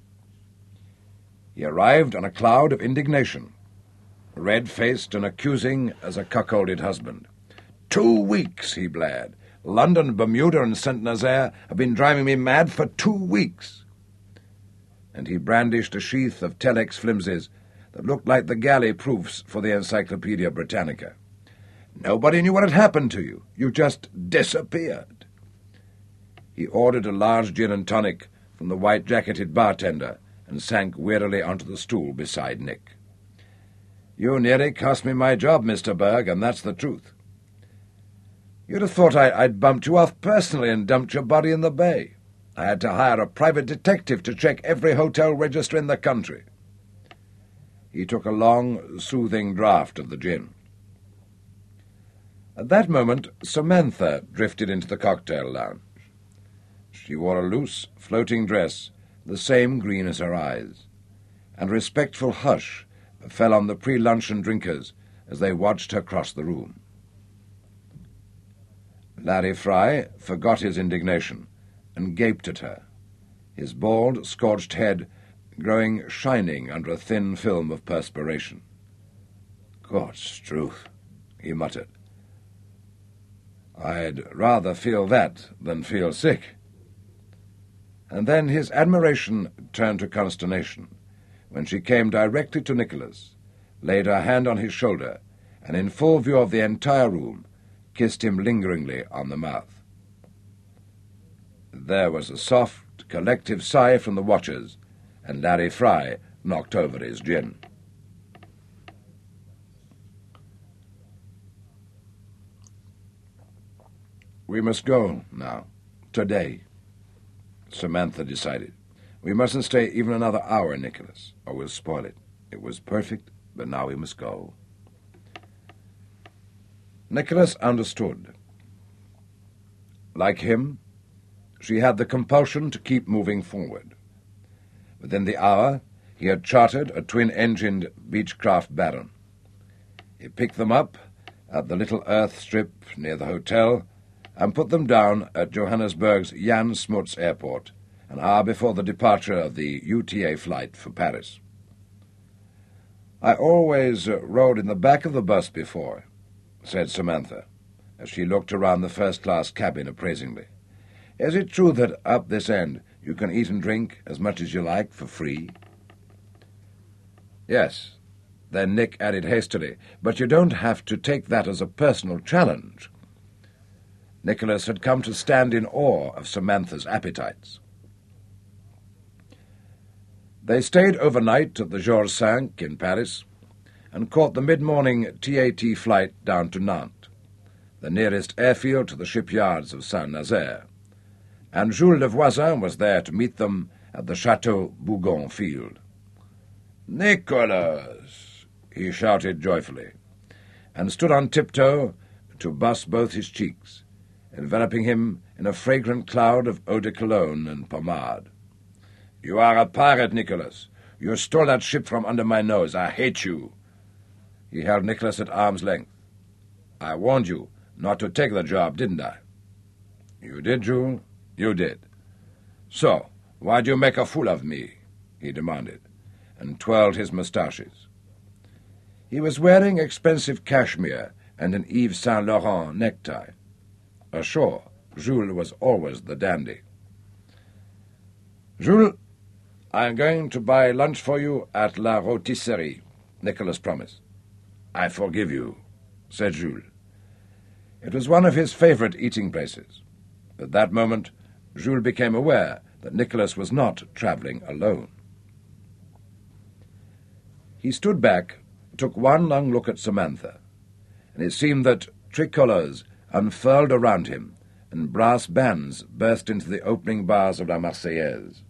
He arrived on a cloud of indignation, red-faced and accusing as a cuckolded husband. Two weeks, he blared. London, Bermuda, and Saint Nazaire have been driving me mad for two weeks. And he brandished a sheath of telex flimsies that looked like the galley proofs for the Encyclopedia Britannica. Nobody knew what had happened to you. You just disappeared. He ordered a large gin and tonic from the white-jacketed bartender and sank wearily onto the stool beside Nick. You nearly cost me my job, Mister Berg, and that's the truth. You'd have thought I, I'd bumped you off personally and dumped your body in the bay. I had to hire a private detective to check every hotel register in the country. He took a long, soothing draught of the gin. At that moment, Samantha drifted into the cocktail lounge. She wore a loose, floating dress, the same green as her eyes, and a respectful hush fell on the pre-luncheon drinkers as they watched her cross the room. Larry Fry forgot his indignation and gaped at her, his bald, scorched head growing shining under a thin film of perspiration. "God's truth," he muttered. "I'd rather feel that than feel sick." And then his admiration turned to consternation when she came directly to Nicholas, laid her hand on his shoulder, and in full view of the entire room, kissed him lingeringly on the mouth. There was a soft, collective sigh from the watchers, and Larry Fry knocked over his gin. "We must go now, today," Samantha decided. "We mustn't stay even another hour, Nicholas, or we'll spoil it. It was perfect, but now we must go." Nicholas understood. Like him, she had the compulsion to keep moving forward. Within the hour, he had chartered a twin-engined Beechcraft Baron. He picked them up at the little earth strip near the hotel and put them down at Johannesburg's Jan Smuts Airport an hour before the departure of the U T A flight for Paris. "I always uh, rode in the back of the bus before," said Samantha, as she looked around the first-class cabin appraisingly. "Is it true that up this end you can eat and drink as much as you like for free?" "Yes," then Nick added hastily, "but you don't have to take that as a personal challenge." Nicholas had come to stand in awe of Samantha's appetites. They stayed overnight at the Georges Cinq in Paris and caught the mid-morning T A T flight down to Nantes, the nearest airfield to the shipyards of Saint-Nazaire, and Jules Le Voisin was there to meet them at the Chateau Bougon field. "Nicholas!" he shouted joyfully, and stood on tiptoe to buss both his cheeks, enveloping him in a fragrant cloud of eau de cologne and pomade. "You are a pirate, Nicholas. You stole that ship from under my nose. I hate you." He held Nicholas at arm's length. "I warned you not to take the job, didn't I?" "You did, Jules. You did. So, why'd you make a fool of me?" he demanded, and twirled his moustaches. He was wearing expensive cashmere and an Yves Saint Laurent necktie. Ashore, Jules was always the dandy. "Jules, I am going to buy lunch for you at La Rôtisserie," Nicholas promised. "I forgive you," said Jules. It was one of his favourite eating places. At that moment, Jules became aware that Nicholas was not travelling alone. He stood back, took one long look at Samantha, and it seemed that tricolours unfurled around him, and brass bands burst into the opening bars of La Marseillaise.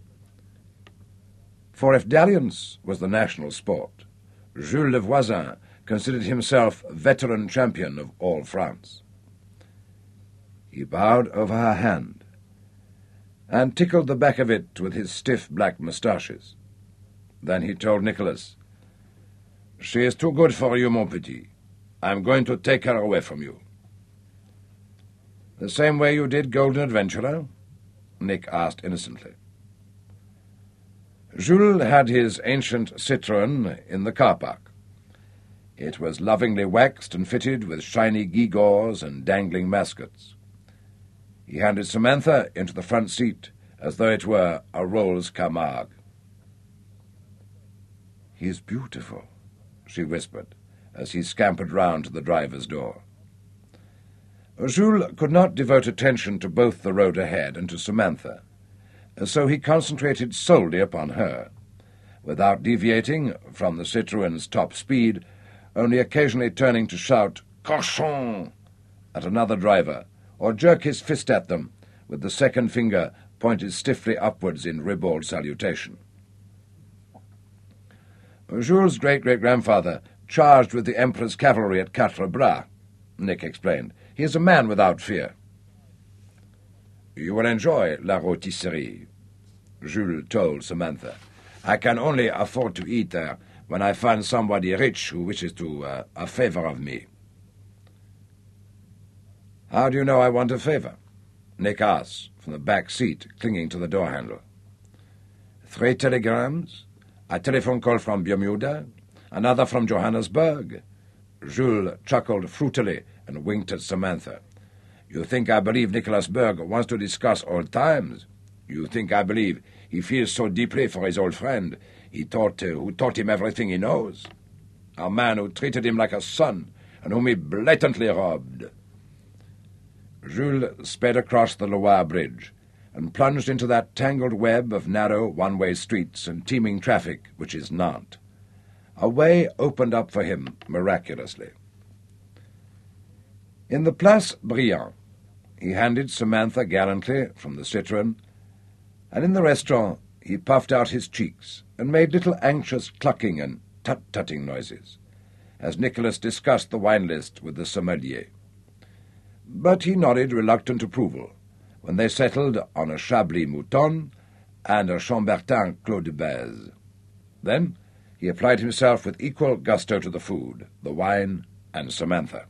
For if dalliance was the national sport, Jules Le Voisin considered himself veteran champion of all France. He bowed over her hand, and tickled the back of it with his stiff black moustaches. Then he told Nicholas, "She is too good for you, mon petit. I am going to take her away from you." "The same way you did Golden Adventurer?" Nick asked innocently. Jules had his ancient Citroën in the car park. It was lovingly waxed and fitted with shiny gewgaws and dangling mascots. He handed Samantha into the front seat as though it were a Rolls Camargue. "He's beautiful," she whispered, as he scampered round to the driver's door. Jules could not devote attention to both the road ahead and to Samantha, so he concentrated solely upon her, without deviating from the Citroën's top speed, only occasionally turning to shout "Cochon!" at another driver, or jerk his fist at them, with the second finger pointed stiffly upwards in ribald salutation. Jules' great-great-grandfather charged with the Emperor's cavalry at Quatre Bras, Nick explained. He is a man without fear. "You will enjoy La Rôtisserie," Jules told Samantha. "I can only afford to eat there when I find somebody rich who wishes to uh, a favor of me." "How do you know I want a favor?" Nick asked, from the back seat, clinging to the door handle. "Three telegrams, a telephone call from Bermuda, another from Johannesburg." Jules chuckled fruitily and winked at Samantha. "You think I believe Nicholas Berg wants to discuss old times? You think I believe he feels so deeply for his old friend he taught, uh, who taught him everything he knows? A man who treated him like a son and whom he blatantly robbed." Jules sped across the Loire Bridge and plunged into that tangled web of narrow one-way streets and teeming traffic which is Nantes. A way opened up for him miraculously. In the Place Briand, he handed Samantha gallantly from the Citroën, and in the restaurant he puffed out his cheeks and made little anxious clucking and tut-tutting noises, as Nicholas discussed the wine list with the sommelier. But he nodded reluctant approval when they settled on a Chablis Mouton and a Chambertin Clos de Bèze. Then he applied himself with equal gusto to the food, the wine, and Samantha.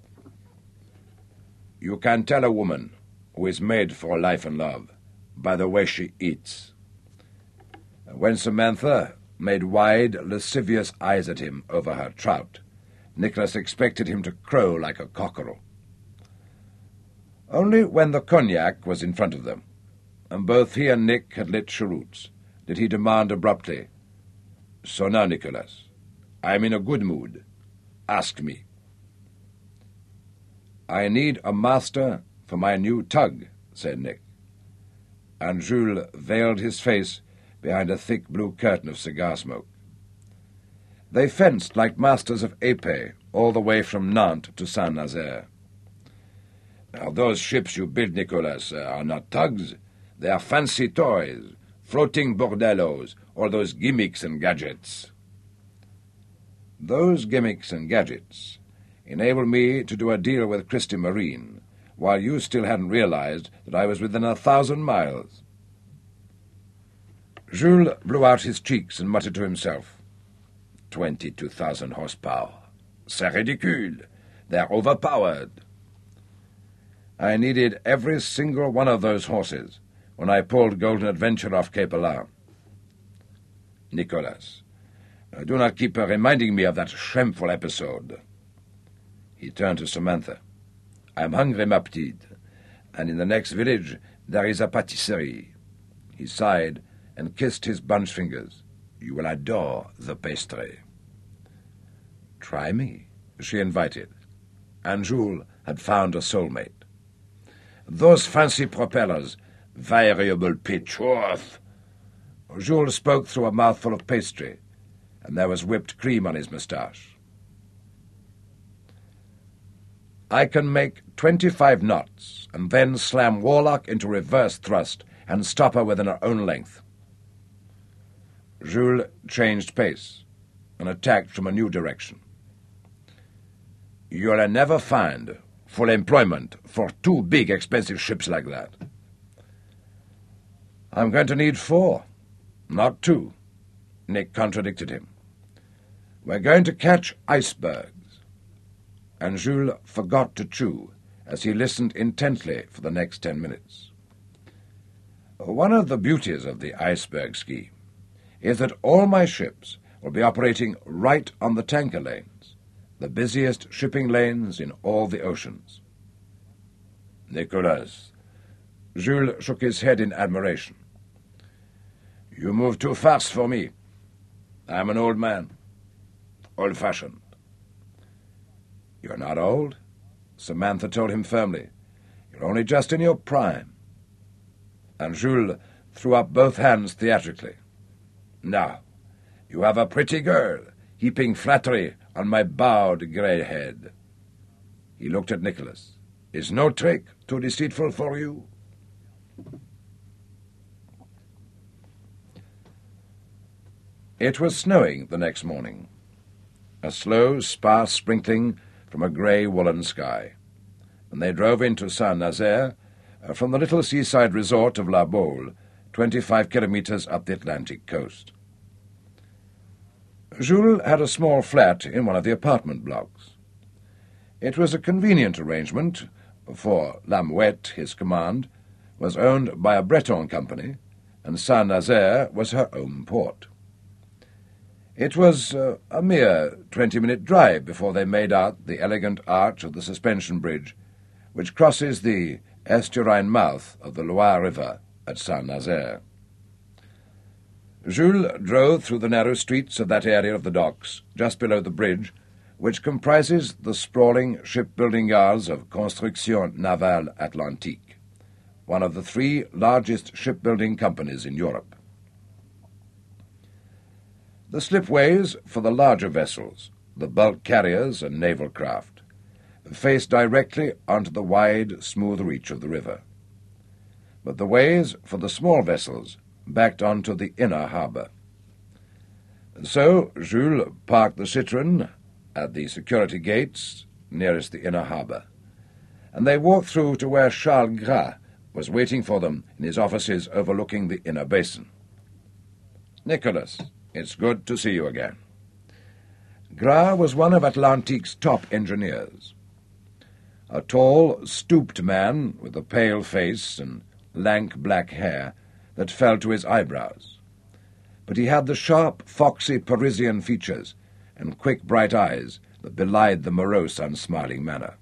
"You can tell a woman who is made for life and love by the way she eats." When Samantha made wide, lascivious eyes at him over her trout, Nicholas expected him to crow like a cockerel. Only when the cognac was in front of them, and both he and Nick had lit cheroots, did he demand abruptly, "So now, Nicholas, I am in a good mood. Ask me." "I need a master for my new tug," said Nick, and Jules veiled his face behind a thick blue curtain of cigar smoke. They fenced like masters of épée all the way from Nantes to Saint-Nazaire. "Now, those ships you build, Nicholas, uh, are not tugs. They are fancy toys, floating bordellos, all those gimmicks and gadgets." "Those gimmicks and gadgets enable me to do a deal with Christie Marine, while you still hadn't realized that I was within a thousand miles." Jules blew out his cheeks and muttered to himself, Twenty-two thousand horsepower. C'est ridicule. They're overpowered." "I needed every single one of those horses when I pulled Golden Adventure off Cape Alan." "Nicholas, do not keep uh, reminding me of that shameful episode." He turned to Samantha. "I am hungry, ma petite, and in the next village there is a pâtisserie." He sighed and kissed his bunch fingers. "You will adore the pastry." "Try me," she invited, and Jules had found a soulmate. "Those fancy propellers, variable pitch off." Jules spoke through a mouthful of pastry, and there was whipped cream on his moustache. I can make twenty-five knots, and then slam Warlock into reverse thrust and stop her within her own length." Jules changed pace and attacked from a new direction. "You'll never find full employment for two big, expensive ships like that." "I'm going to need four, not two," Nick contradicted him. "We're going to catch icebergs." And Jules forgot to chew as he listened intently for the next ten minutes. "One of the beauties of the iceberg scheme is that all my ships will be operating right on the tanker lanes, the busiest shipping lanes in all the oceans." "Nicholas," Jules shook his head in admiration. "You move too fast for me. I'm an old man, old-fashioned." "You're not old," Samantha told him firmly. "You're only just in your prime." And Jules threw up both hands theatrically. "Now, you have a pretty girl, heaping flattery on my bowed grey head." He looked at Nicholas. "Is no trick too deceitful for you?" It was snowing the next morning, a slow, sparse sprinkling from a grey woolen sky, and they drove into Saint-Nazaire uh, from the little seaside resort of La Baule, twenty-five kilometres up the Atlantic coast. Jules had a small flat in one of the apartment blocks. It was a convenient arrangement, for La Mouette, his command, was owned by a Breton company, and Saint-Nazaire was her own port. It was uh, a mere twenty-minute drive before they made out the elegant arch of the suspension bridge, which crosses the estuarine mouth of the Loire River at Saint-Nazaire. Jules drove through the narrow streets of that area of the docks, just below the bridge, which comprises the sprawling shipbuilding yards of Construction Navale Atlantique, one of the three largest shipbuilding companies in Europe. The slipways for the larger vessels, the bulk carriers and naval craft, faced directly onto the wide, smooth reach of the river. But the ways for the small vessels backed onto the inner harbour. So Jules parked the Citroën at the security gates nearest the inner harbour, and they walked through to where Charles Gras was waiting for them in his offices overlooking the inner basin. "Nicholas, it's good to see you again." Gras was one of Atlantique's top engineers, a tall, stooped man with a pale face and lank black hair that fell to his eyebrows, but he had the sharp, foxy Parisian features and quick, bright eyes that belied the morose, unsmiling manner.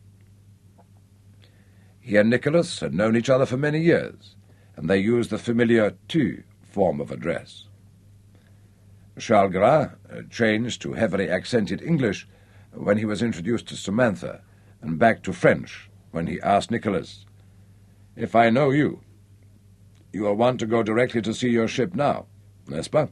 He and Nicholas had known each other for many years, and they used the familiar tu form of address. Charles Gras changed to heavily accented English when he was introduced to Samantha, and back to French when he asked Nicholas, "If I know you, you will want to go directly to see your ship now, n'est-ce pas?"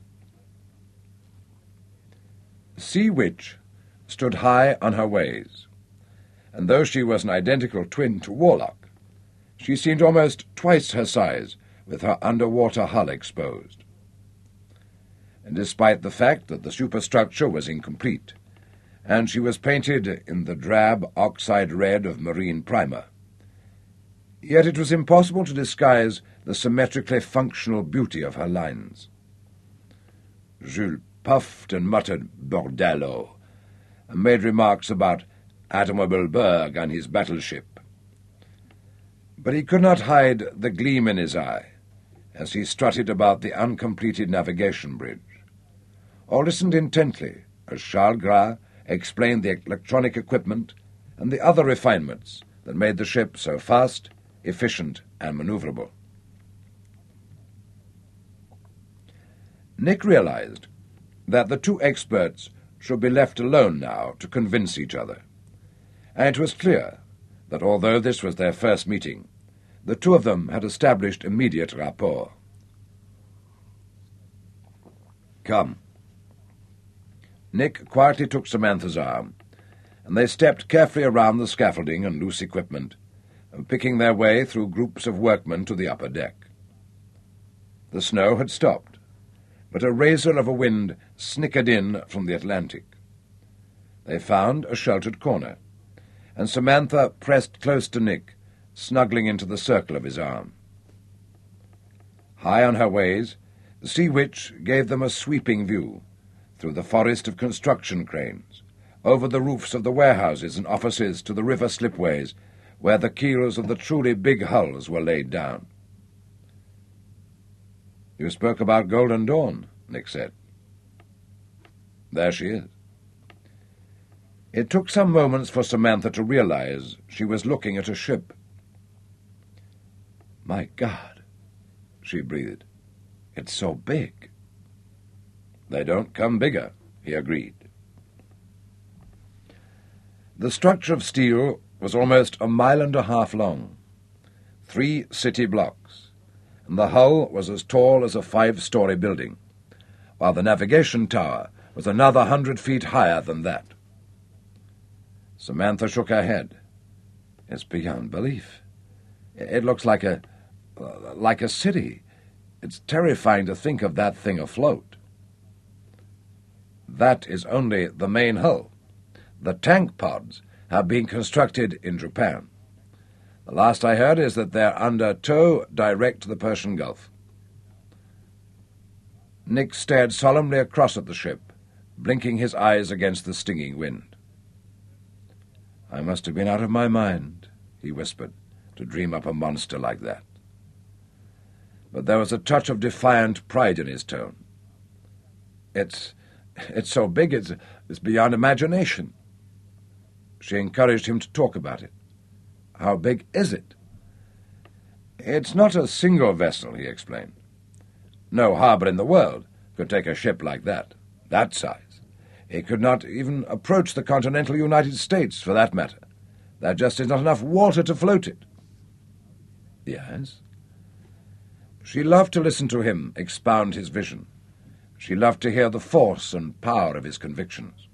Sea Witch stood high on her ways, and though she was an identical twin to Warlock, she seemed almost twice her size with her underwater hull exposed. And despite the fact that the superstructure was incomplete, and she was painted in the drab oxide red of marine primer, yet it was impossible to disguise the symmetrically functional beauty of her lines. Jules puffed and muttered "bordello," and made remarks about Admiral Berg and his battleship. But he could not hide the gleam in his eye as he strutted about the uncompleted navigation bridge, or listened intently as Charles Gras explained the electronic equipment and the other refinements that made the ship so fast, efficient, and maneuverable. Nick realized that the two experts should be left alone now to convince each other, and it was clear that although this was their first meeting, the two of them had established immediate rapport. "Come." Nick quietly took Samantha's arm, and they stepped carefully around the scaffolding and loose equipment, picking their way through groups of workmen to the upper deck. The snow had stopped, but a razor of a wind snickered in from the Atlantic. They found a sheltered corner, and Samantha pressed close to Nick, snuggling into the circle of his arm. High on her ways, the Sea Witch gave them a sweeping view, through the forest of construction cranes, over the roofs of the warehouses and offices to the river slipways, where the keels of the truly big hulls were laid down. "You spoke about Golden Dawn," Nick said. "There she is." It took some moments for Samantha to realize she was looking at a ship. "My God," she breathed. "It's so big." "They don't come bigger," he agreed. The structure of steel was almost a mile and a half long, three city blocks, and the hull was as tall as a five-story building, while the navigation tower was another hundred feet higher than that. Samantha shook her head. "It's beyond belief. It looks like a... like a city. It's terrifying to think of that thing afloat." "That is only the main hull. The tank pods have been constructed in Japan. The last I heard is that they're under tow direct to the Persian Gulf." Nick stared solemnly across at the ship, blinking his eyes against the stinging wind. "I must have been out of my mind," he whispered, "to dream up a monster like that." But there was a touch of defiant pride in his tone. It's... it's so big, it's, it's beyond imagination." She encouraged him to talk about it. "How big is it?" "It's not a single vessel," he explained. "No harbour in the world could take a ship like that, that size. It could not even approach the continental United States, for that matter. There just is not enough water to float it." "Yes?" She loved to listen to him expound his vision. She loved to hear the force and power of his convictions.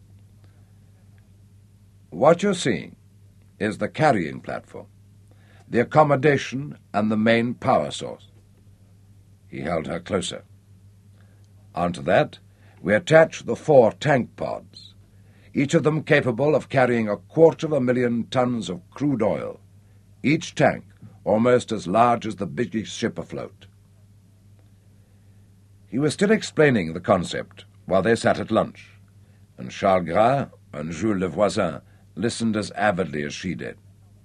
"What you're seeing is the carrying platform, the accommodation and the main power source." He held her closer. "Onto that, we attach the four tank pods, each of them capable of carrying a quarter of a million tons of crude oil, each tank almost as large as the biggest ship afloat." He was still explaining the concept while they sat at lunch, and Charles Gras and Jules Le Voisin listened as avidly as she did.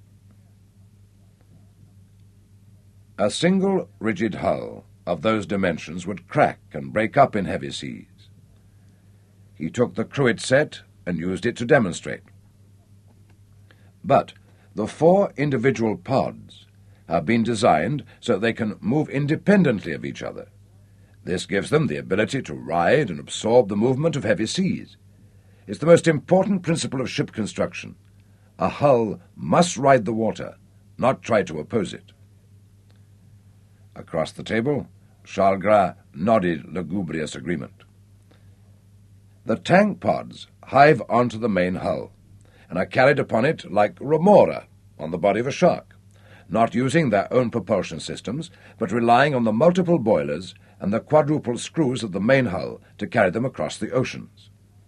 A single rigid hull of those dimensions would crack and break up in heavy seas. He took the Cruet set and used it to demonstrate. But the four individual pods have been designed so they can move independently of each other. This gives them the ability to ride and absorb the movement of heavy seas. It's the most important principle of ship construction. A hull must ride the water, not try to oppose it. Across the table, Charles Gras nodded lugubrious agreement. The tank pods hive onto the main hull, and are carried upon it like remora on the body of a shark, not using their own propulsion systems, but relying on the multiple boilers and the quadruple screws of the main hull to carry them across the oceans.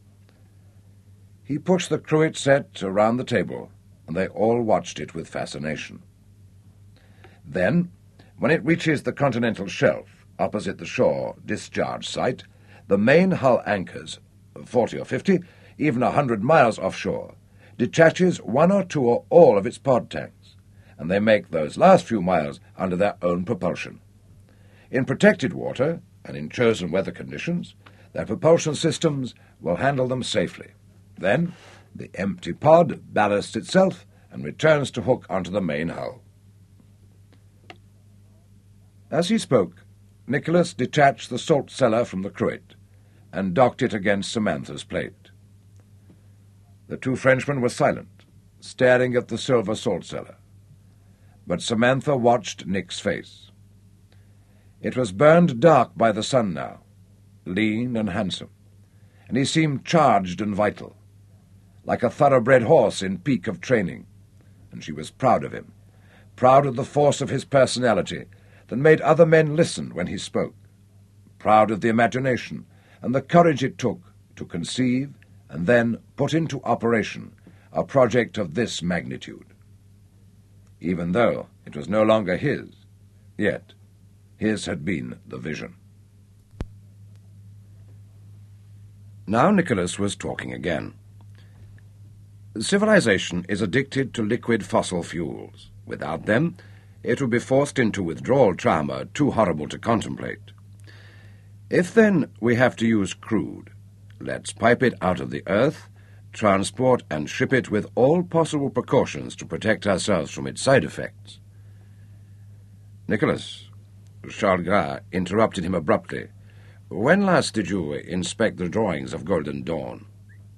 He pushed the Cruet set around the table, and they all watched it with fascination. Then, when it reaches the continental shelf, opposite the shore discharge site, the main hull anchors, forty or fifty, even a hundred miles offshore, detaches one or two or all of its pod tanks, and they make those last few miles under their own propulsion. In protected water, and in chosen weather conditions, their propulsion systems will handle them safely. Then, the empty pod ballasts itself and returns to hook onto the main hull. As he spoke, Nicholas detached the salt cellar from the Cruet and docked it against Samantha's plate. The two Frenchmen were silent, staring at the silver salt cellar. But Samantha watched Nick's face. It was burned dark by the sun now, lean and handsome, and he seemed charged and vital. like a thoroughbred horse in peak of training, and she was proud of him, proud of the force of his personality that made other men listen when he spoke, proud of the imagination and the courage it took to conceive and then put into operation a project of this magnitude. Even though it was no longer his, yet his had been the vision. Now Nicholas was talking again. Civilization is addicted to liquid fossil fuels. Without them, it would be forced into withdrawal trauma too horrible to contemplate. If then we have to use crude, let's pipe it out of the earth, transport and ship it with all possible precautions to protect ourselves from its side effects. Nicholas, Charles Gras interrupted him abruptly. When last did you inspect the drawings of Golden Dawn?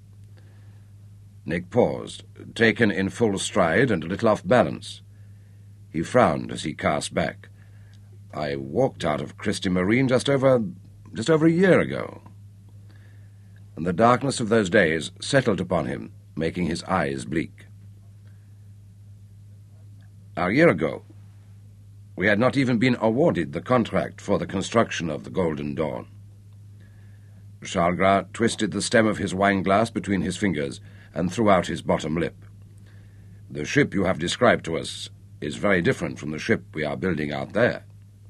Nick paused, taken in full stride and a little off balance. He frowned as he cast back. I walked out of Christie Marine just over, just over a year ago. And the darkness of those days settled upon him, making his eyes bleak. A year ago, we had not even been awarded the contract for the construction of the Golden Dawn. Charles Gras twisted the stem of his wineglass between his fingers and threw out his bottom lip. The ship you have described to us is very different from the ship we are building out there.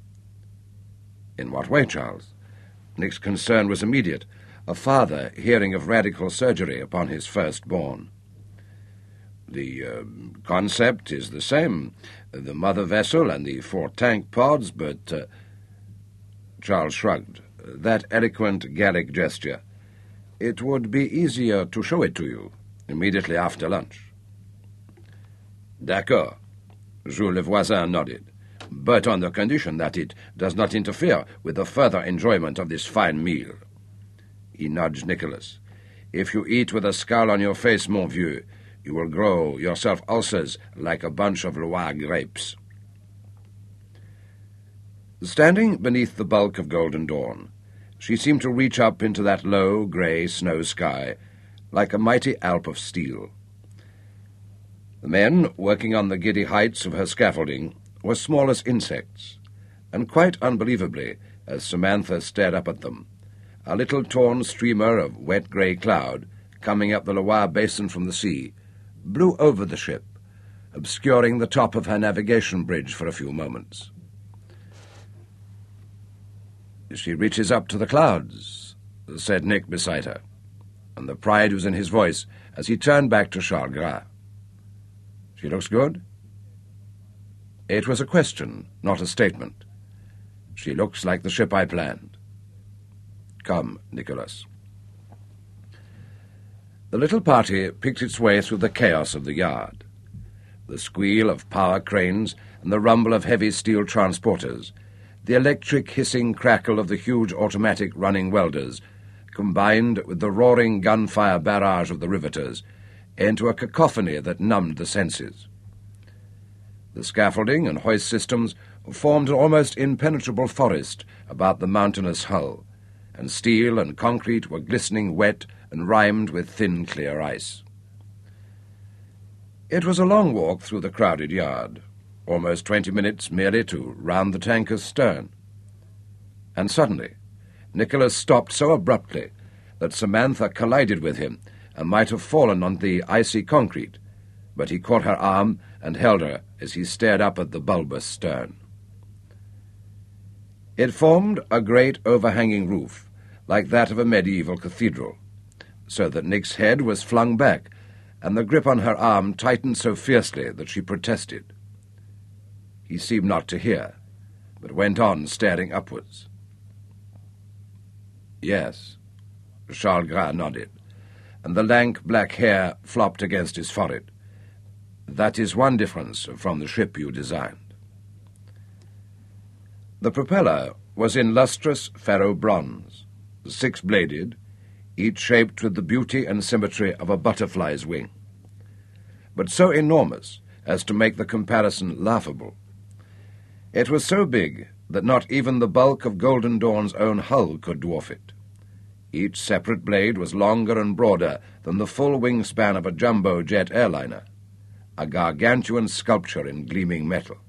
In what way, Charles? Nick's concern was immediate, a father hearing of radical surgery upon his firstborn. The uh, concept is the same, the mother vessel and the four tank pods, but... Uh, Charles shrugged. That eloquent Gallic gesture. It would be easier to show it to you immediately after lunch. D'accord. Jules Le Voisin nodded. But on the condition that it does not interfere with the further enjoyment of this fine meal. He nudged Nicholas. If you eat with a scowl on your face, mon vieux, you will grow yourself ulcers like a bunch of Loire grapes. Standing beneath the bulk of Golden Dawn, she seemed to reach up into that low, grey snow sky, like a mighty Alp of steel. The men working on the giddy heights of her scaffolding were small as insects, and quite unbelievably, as Samantha stared up at them, a little torn streamer of wet grey cloud, coming up the Loire basin from the sea, blew over the ship, obscuring the top of her navigation bridge for a few moments. She reaches up to the clouds, said Nick beside her, and the pride was in his voice as he turned back to Charles Gras. She looks good? It was a question, not a statement. She looks like the ship I planned. Come, Nicholas. The little party picked its way through the chaos of the yard. The squeal of power cranes and the rumble of heavy steel transporters, the electric hissing crackle of the huge automatic running welders, combined with the roaring gunfire barrage of the riveters, into a cacophony that numbed the senses. The scaffolding and hoist systems formed an almost impenetrable forest about the mountainous hull, and steel and concrete were glistening wet and rimed with thin, clear ice. It was a long walk through the crowded yard, almost twenty minutes merely to round the tanker's stern. And suddenly, Nicholas stopped so abruptly that Samantha collided with him and might have fallen on the icy concrete, but he caught her arm and held her as he stared up at the bulbous stern. It formed a great overhanging roof, like that of a medieval cathedral, so that Nick's head was flung back, and the grip on her arm tightened so fiercely that she protested. He seemed not to hear, but went on staring upwards. Yes, Charles Gras nodded, and the lank black hair flopped against his forehead. That is one difference from the ship you designed. The propeller was in lustrous ferro bronze, six-bladed, each shaped with the beauty and symmetry of a butterfly's wing, but so enormous as to make the comparison laughable. It was so big that not even the bulk of Golden Dawn's own hull could dwarf it. Each separate blade was longer and broader than the full wingspan of a jumbo jet airliner, a gargantuan sculpture in gleaming metal.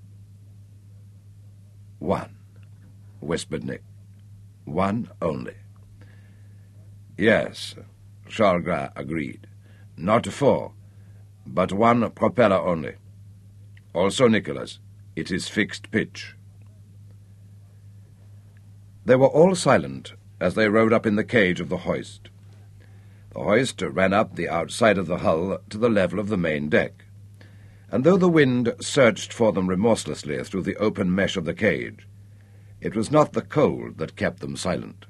"One," whispered Nick. "One only." "Yes," Charles agreed. "Not four, but one propeller only. Also, Nicholas, it is fixed pitch." They were all silent as they rode up in the cage of the hoist. The hoist ran up the outside of the hull to the level of the main deck, and though the wind searched for them remorselessly through the open mesh of the cage, it was not the cold that kept them silent.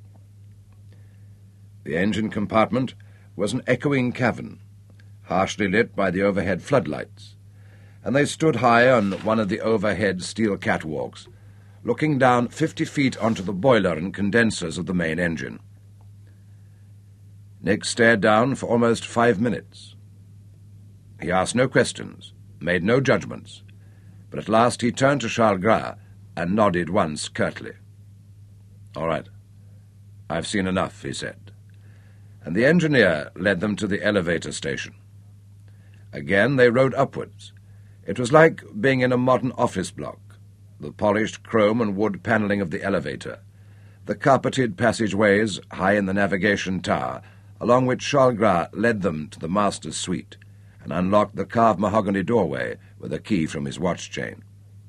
The engine compartment was an echoing cavern, harshly lit by the overhead floodlights, and they stood high on one of the overhead steel catwalks, looking down fifty feet onto the boiler and condensers of the main engine. Nick stared down for almost five minutes. He asked no questions, made no judgments, but at last he turned to Charles Gras and nodded once curtly. "All right. I've seen enough," he said, and the engineer led them to the elevator station. Again they rode upwards. It was like being in a modern office block. The polished chrome and wood panelling of the elevator, the carpeted passageways high in the navigation tower, along which Charles Gras led them to the master's suite and unlocked the carved mahogany doorway with a key from his watch chain.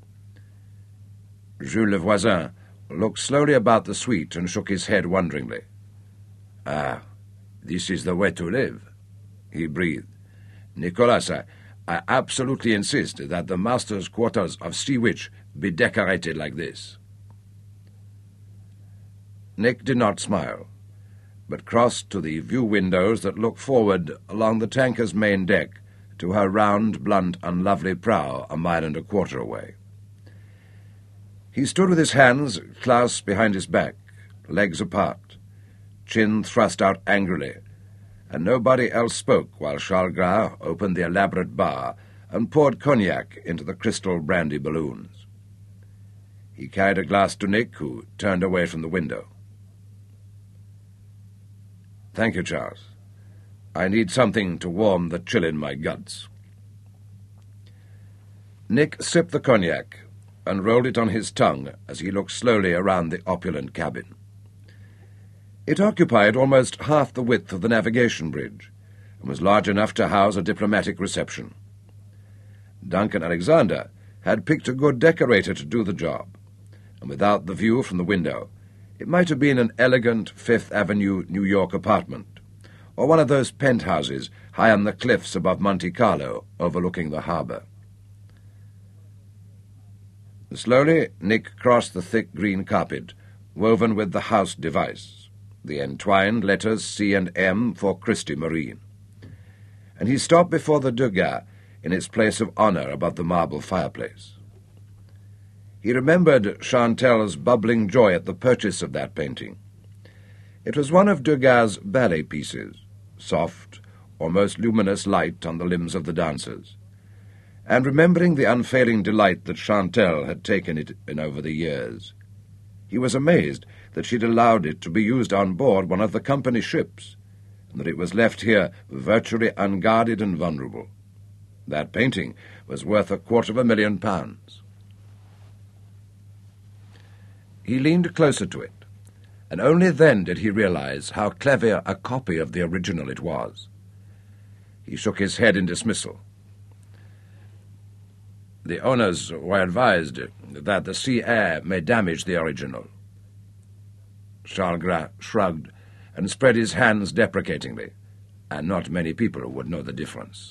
Jules Le Voisin looked slowly about the suite and shook his head wonderingly. "Ah, this is the way to live," he breathed. "Nicholas, I, I absolutely insist that the master's quarters of Sea Witch be decorated like this." Nick did not smile, but crossed to the view windows that looked forward along the tanker's main deck to her round, blunt, unlovely prow a mile and a quarter away. He stood with his hands clasped behind his back, legs apart, chin thrust out angrily, and nobody else spoke while Charles Gras opened the elaborate bar and poured cognac into the crystal brandy balloons. He carried a glass to Nick, who turned away from the window. "Thank you, Charles. I need something to warm the chill in my guts." Nick sipped the cognac and rolled it on his tongue as he looked slowly around the opulent cabin. It occupied almost half the width of the navigation bridge and was large enough to house a diplomatic reception. Duncan Alexander had picked a good decorator to do the job, and without the view from the window, it might have been an elegant Fifth Avenue New York apartment, or one of those penthouses high on the cliffs above Monte Carlo overlooking the harbour. Slowly, Nick crossed the thick green carpet, woven with the house device, the entwined letters C and M for Christie Marine, and he stopped before the Degas in its place of honour above the marble fireplace. He remembered Chantel's bubbling joy at the purchase of that painting. It was one of Degas' ballet pieces, soft, almost luminous light on the limbs of the dancers, and remembering the unfailing delight that Chantel had taken it in over the years, he was amazed that she'd allowed it to be used on board one of the company ships, and that it was left here virtually unguarded and vulnerable. That painting was worth a quarter of a million pounds. He leaned closer to it, and only then did he realize how clever a copy of the original it was. He shook his head in dismissal. The owners were advised that the sea air may damage the original. Charles Gras shrugged and spread his hands deprecatingly, and not many people would know the difference.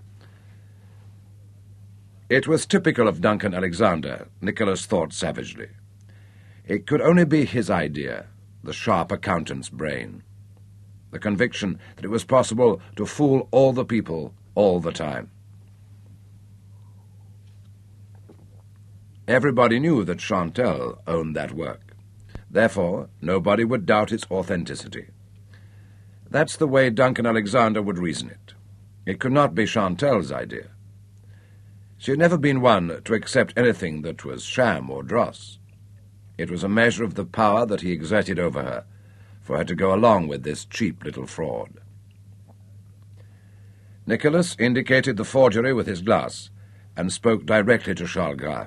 It was typical of Duncan Alexander, Nicholas thought savagely. It could only be his idea, the sharp accountant's brain. The conviction that it was possible to fool all the people all the time. Everybody knew that Chantel owned that work. Therefore, nobody would doubt its authenticity. That's the way Duncan Alexander would reason it. It could not be Chantel's idea. She had never been one to accept anything that was sham or dross. It was a measure of the power that he exerted over her, for her to go along with this cheap little fraud. Nicholas indicated the forgery with his glass and spoke directly to Charles Gras.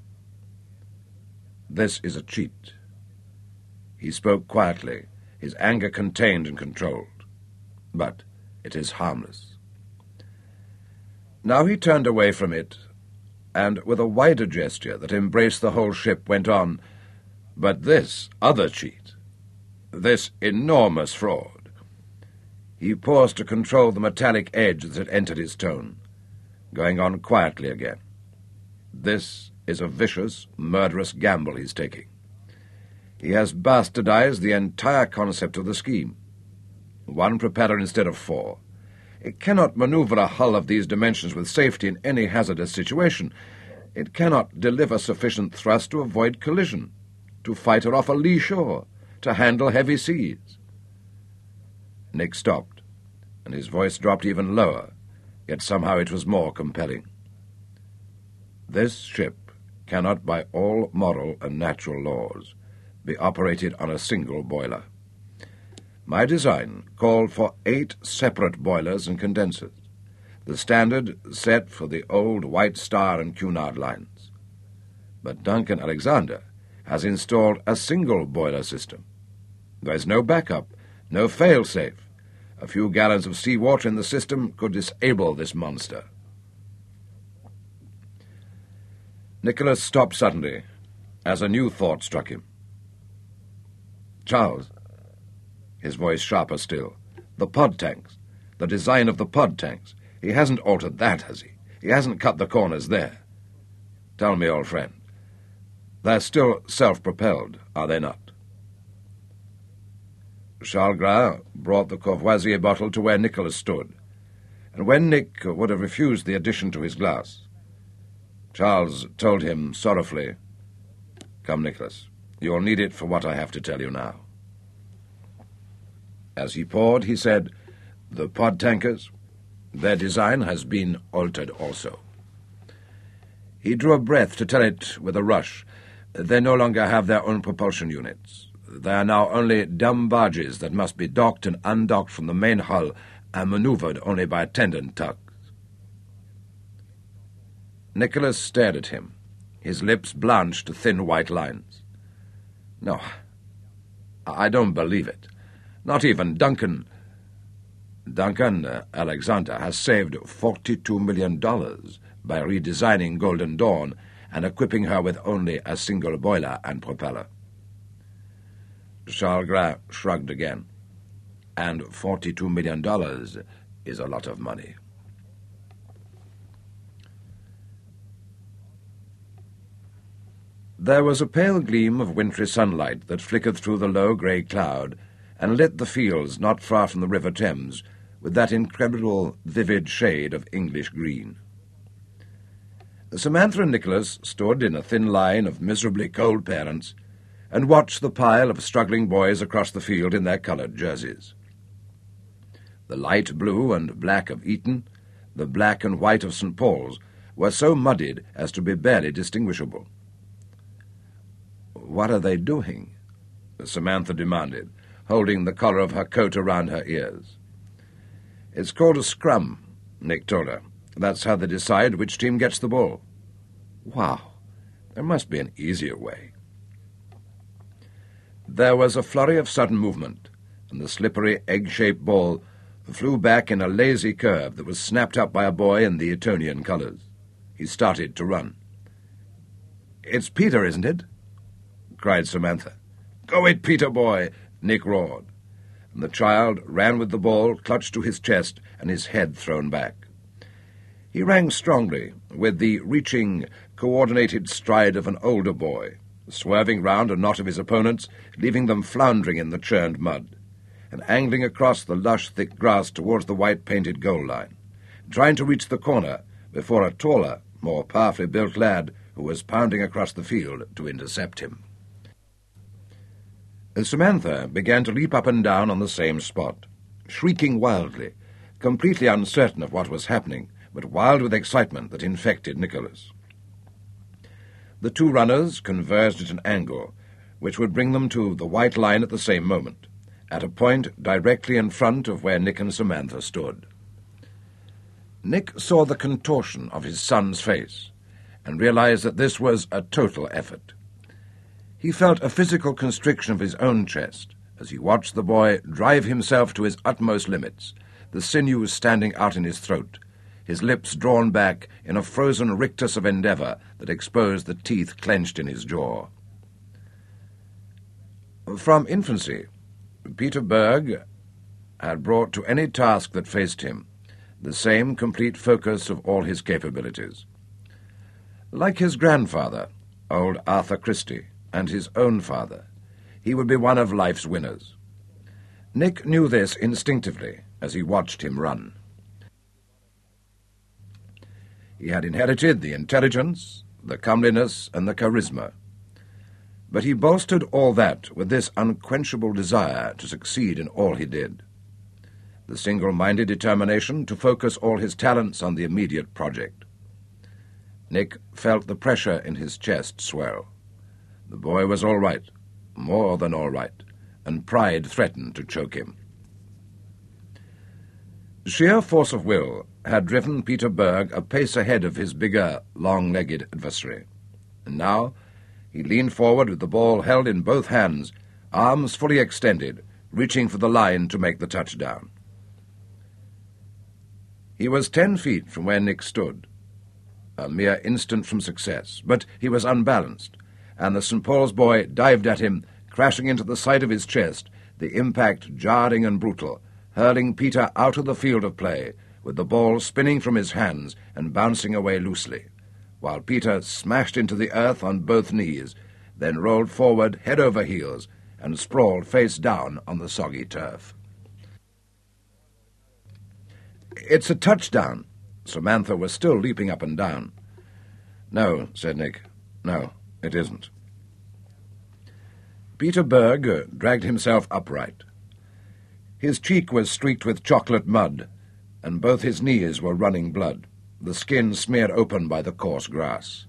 "This is a cheat." He spoke quietly, his anger contained and controlled. "But it is harmless." Now he turned away from it, and with a wider gesture that embraced the whole ship went on, "But this other cheat, this enormous fraud." He paused to control the metallic edge that had entered his tone, going on quietly again. "This is a vicious, murderous gamble he's taking. He has bastardized the entire concept of the scheme. One propeller instead of four. It cannot maneuver a hull of these dimensions with safety in any hazardous situation. It cannot deliver sufficient thrust to avoid collision, to fight her off a lee shore, to handle heavy seas." Nick stopped, and his voice dropped even lower, yet somehow it was more compelling. "This ship cannot, by all moral and natural laws, be operated on a single boiler. My design called for eight separate boilers and condensers, the standard set for the old White Star and Cunard lines. But Duncan Alexander has installed a single boiler system. There is no backup, no fail-safe. A few gallons of seawater in the system could disable this monster." Nicholas stopped suddenly, as a new thought struck him. "Charles," his voice sharper still, "the pod tanks, the design of the pod tanks, he hasn't altered that, has he? He hasn't cut the corners there. Tell me, old friend, they're still self-propelled, are they not?" Charles Gras brought the Courvoisier bottle to where Nicholas stood, and when Nick would have refused the addition to his glass, Charles told him sorrowfully, "Come, Nicholas, you'll need it for what I have to tell you now." As he poured, he said, "The pod tankers, their design has been altered also." He drew a breath to tell it with a rush. They no longer have their own propulsion units. They are now only dumb barges that must be docked and undocked from the main hull and maneuvered only by attendant tugs. Nicholas stared at him, his lips blanched to thin white lines. "No, I don't believe it. Not even Duncan... Duncan uh, Alexander has saved forty-two million dollars by redesigning Golden Dawn and equipping her with only a single boiler and propeller." Charles Gras shrugged again. "And forty-two million dollars is a lot of money." There was a pale gleam of wintry sunlight that flickered through the low grey cloud and lit the fields not far from the River Thames with that incredible vivid shade of English green. Samantha and Nicholas stood in a thin line of miserably cold parents and watched the pile of struggling boys across the field in their coloured jerseys. The light blue and black of Eton, the black and white of Saint Paul's, were so muddied as to be barely distinguishable. "What are they doing?" Samantha demanded, holding the collar of her coat around her ears. "It's called a scrum," Nick told her. "That's how they decide which team gets the ball." "Wow, there must be an easier way." There was a flurry of sudden movement, and the slippery, egg-shaped ball flew back in a lazy curve that was snapped up by a boy in the Etonian colours. He started to run. "It's Peter, isn't it?" cried Samantha. "Go it, Peter, boy!" Nick roared, and the child ran with the ball clutched to his chest and his head thrown back. He ran strongly, with the reaching, coordinated stride of an older boy, swerving round a knot of his opponents, leaving them floundering in the churned mud, and angling across the lush, thick grass towards the white-painted goal line, trying to reach the corner before a taller, more powerfully built lad who was pounding across the field to intercept him. Samantha began to leap up and down on the same spot, shrieking wildly, completely uncertain of what was happening, but wild with excitement that infected Nicholas. The two runners converged at an angle, which would bring them to the white line at the same moment, at a point directly in front of where Nick and Samantha stood. Nick saw the contortion of his son's face and realized that this was a total effort. He felt a physical constriction of his own chest as he watched the boy drive himself to his utmost limits, the sinews standing out in his throat, his lips drawn back in a frozen rictus of endeavour that exposed the teeth clenched in his jaw. From infancy, Peter Berg had brought to any task that faced him the same complete focus of all his capabilities. Like his grandfather, old Arthur Christie, and his own father, he would be one of life's winners. Nick knew this instinctively as he watched him run. He had inherited the intelligence, the comeliness, and the charisma, but he bolstered all that with this unquenchable desire to succeed in all he did, the single-minded determination to focus all his talents on the immediate project. Nick felt the pressure in his chest swell. The boy was all right, more than all right, and pride threatened to choke him. Sheer force of will had driven Peter Berg a pace ahead of his bigger, long-legged adversary, and now he leaned forward with the ball held in both hands, arms fully extended, reaching for the line to make the touchdown. He was ten feet from where Nick stood, a mere instant from success, but he was unbalanced, and the Saint Paul's boy dived at him, crashing into the side of his chest, the impact jarring and brutal, hurling Peter out of the field of play, with the ball spinning from his hands and bouncing away loosely, while Peter smashed into the earth on both knees, then rolled forward head over heels and sprawled face down on the soggy turf. "It's a touchdown." Samantha was still leaping up and down. "No," said Nick. "No, it isn't." Peter Berg dragged himself upright. His cheek was streaked with chocolate mud, and both his knees were running blood, the skin smeared open by the coarse grass.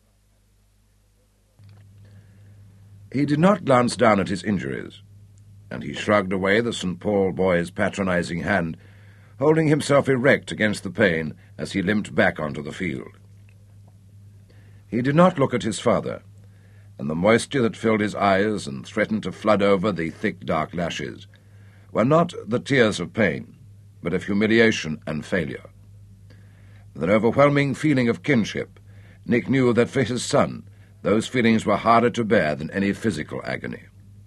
He did not glance down at his injuries, and he shrugged away the Saint Paul boy's patronizing hand, holding himself erect against the pain as he limped back onto the field. He did not look at his father, and the moisture that filled his eyes and threatened to flood over the thick dark lashes were not the tears of pain, but of humiliation and failure. With an overwhelming feeling of kinship, Nick knew that for his son those feelings were harder to bear than any physical agony.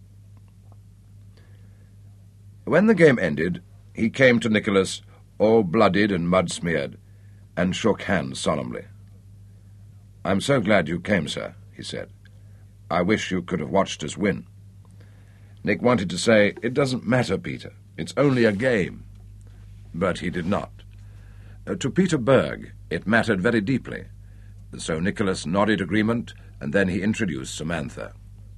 When the game ended, he came to Nicholas, all blooded and mud-smeared, and shook hands solemnly. "I'm so glad you came, sir," he said. "I wish you could have watched us win." Nick wanted to say, "It doesn't matter, Peter. It's only a game." But he did not. Uh, to Peter Berg, it mattered very deeply. So Nicholas nodded agreement, and then he introduced Samantha.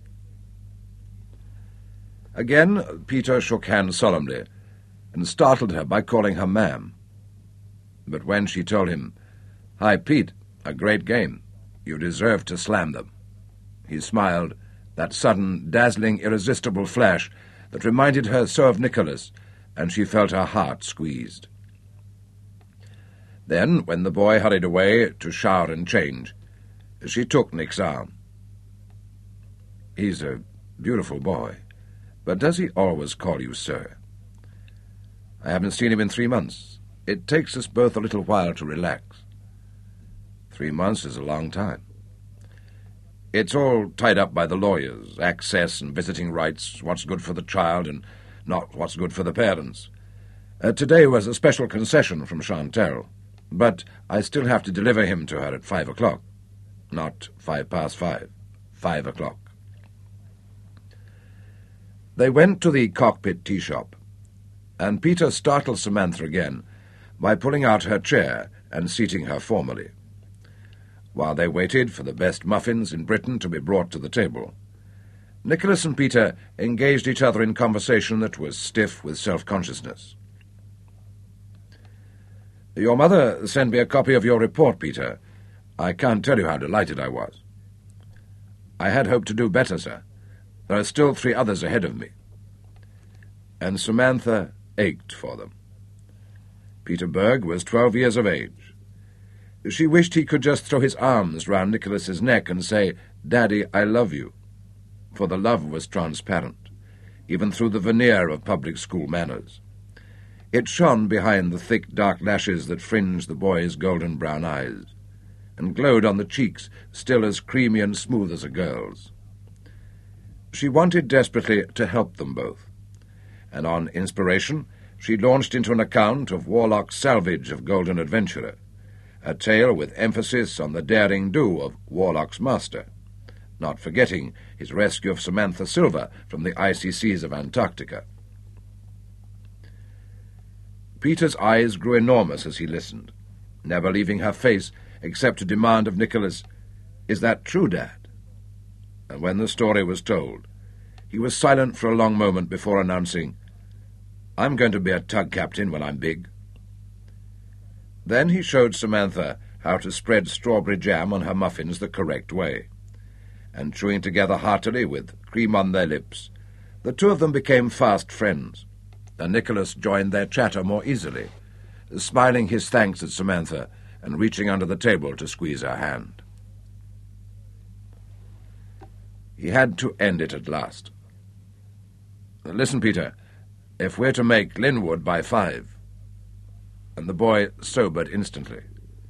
Again, Peter shook hands solemnly, and startled her by calling her ma'am. But when she told him, "Hi, Pete, a great game. You deserve to slam them," he smiled, that sudden, dazzling, irresistible flash that reminded her so of Nicholas, and she felt her heart squeezed. Then, when the boy hurried away to shower and change, she took Nick's arm. "He's a beautiful boy, but does he always call you sir? I haven't seen him in three months. It takes us both a little while to relax." Three months is a long time. "It's all tied up by the lawyers, access and visiting rights, what's good for the child and not what's good for the parents. Uh, today was a special concession from Chantel, but I still have to deliver him to her at five o'clock. Not five past five, five o'clock." They went to the cockpit tea shop, and Peter startled Samantha again by pulling out her chair and seating her formally, while they waited for the best muffins in Britain to be brought to the table. Nicholas and Peter engaged each other in conversation that was stiff with self-consciousness. "Your mother sent me a copy of your report, Peter. I can't tell you how delighted I was. I had hoped to do better, sir. There are still three others ahead of me." and Samantha ached for them. Peter Berg was twelve years of age. She wished he could just throw his arms round Nicholas's neck and say, "Daddy, I love you," for the love was transparent, even through the veneer of public school manners. It shone behind the thick dark lashes that fringed the boy's golden brown eyes, and glowed on the cheeks, still as creamy and smooth as a girl's. She wanted desperately to help them both, and on inspiration she launched into an account of Warlock's salvage of Golden Adventurer, a tale with emphasis on the daring do of Warlock's master, not forgetting his rescue of Samantha Silver from the icy seas of Antarctica. Peter's eyes grew enormous as he listened, never leaving her face except to demand of Nicholas, "Is that true, Dad?" And when the story was told, he was silent for a long moment before announcing, "I'm going to be a tug captain when I'm big." Then he showed Samantha how to spread strawberry jam on her muffins the correct way, and chewing together heartily with cream on their lips, the two of them became fast friends, and Nicholas joined their chatter more easily, smiling his thanks at Samantha and reaching under the table to squeeze her hand. He had to end it at last. "Listen, Peter, if we're to make Linwood by five..." And the boy sobered instantly.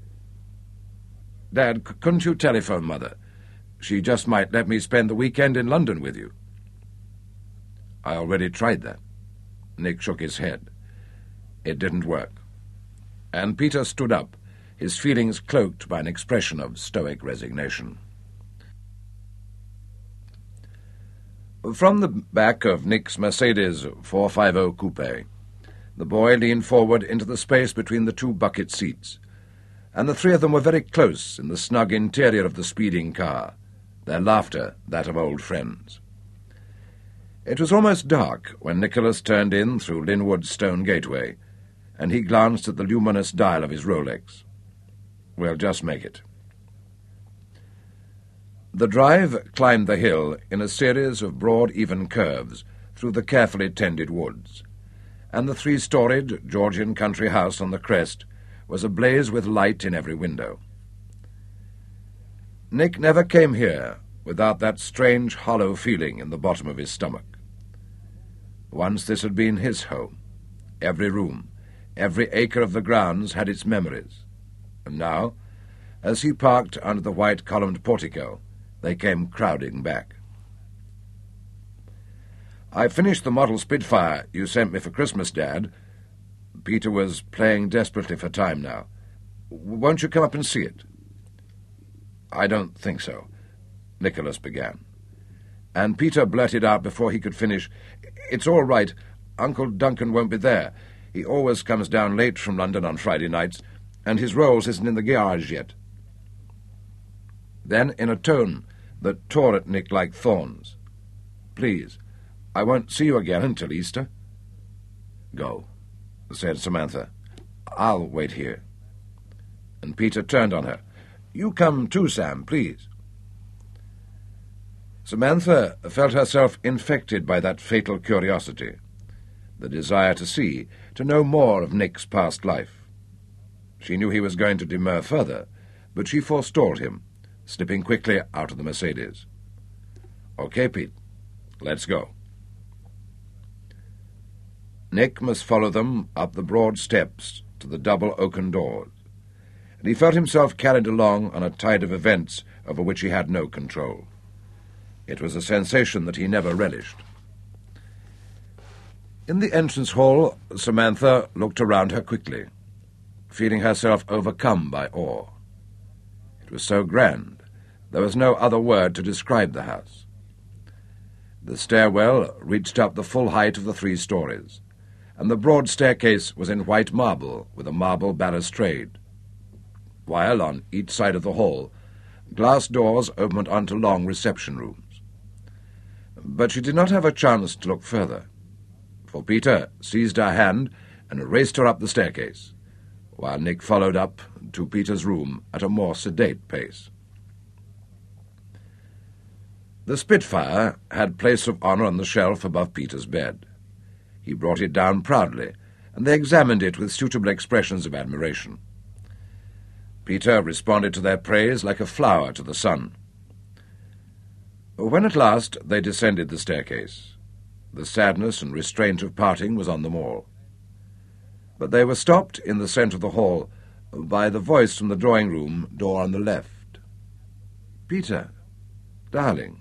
"Dad, c- couldn't you telephone Mother? She just might let me spend the weekend in London with you." "I already tried that." Nick shook his head. It didn't work. And Peter stood up, his feelings cloaked by an expression of stoic resignation. From the back of Nick's Mercedes four fifty coupe, the boy leaned forward into the space between the two bucket seats, and the three of them were very close in the snug interior of the speeding car, their laughter that of old friends. It was almost dark when Nicholas turned in through Linwood's stone gateway, and he glanced at the luminous dial of his Rolex. "We'll just make it." The drive climbed the hill in a series of broad, even curves through the carefully tended woods, and the three-storied Georgian country house on the crest was ablaze with light in every window. Nick never came here without that strange hollow feeling in the bottom of his stomach. Once this had been his home. Every room, every acre of the grounds had its memories. And now, as he parked under the white-columned portico, they came crowding back. "I finished the model Spitfire you sent me for Christmas, Dad." Peter was playing desperately for time now. "Won't you come up and see it?" "I don't think so," Nicholas began. And Peter blurted out before he could finish, "It's all right. Uncle Duncan won't be there. He always comes down late from London on Friday nights, and his Rolls isn't in the garage yet." Then, in a tone that tore at Nick like thorns, "Please, I won't see you again until Easter." "Go," said Samantha. "I'll wait here." And Peter turned on her. "You come too, Sam, please." Samantha felt herself infected by that fatal curiosity, the desire to see, to know more of Nick's past life. She knew he was going to demur further, but she forestalled him, slipping quickly out of the Mercedes. "Okay, Pete, let's go." Nick must follow them up the broad steps to the double oaken doors, and he felt himself carried along on a tide of events over which he had no control. It was a sensation that he never relished. In the entrance hall, Samantha looked around her quickly, feeling herself overcome by awe. It was so grand, there was no other word to describe the house. The stairwell reached up the full height of the three stories, and the broad staircase was in white marble with a marble balustrade, while on each side of the hall glass doors opened onto long reception rooms. But she did not have a chance to look further, for Peter seized her hand and raced her up the staircase, while Nick followed up to Peter's room at a more sedate pace. The Spitfire had place of honour on the shelf above Peter's bed. He brought it down proudly, and they examined it with suitable expressions of admiration. Peter responded to their praise like a flower to the sun. When at last they descended the staircase, the sadness and restraint of parting was on them all. But they were stopped in the centre of the hall by the voice from the drawing-room door on the left. "Peter, darling."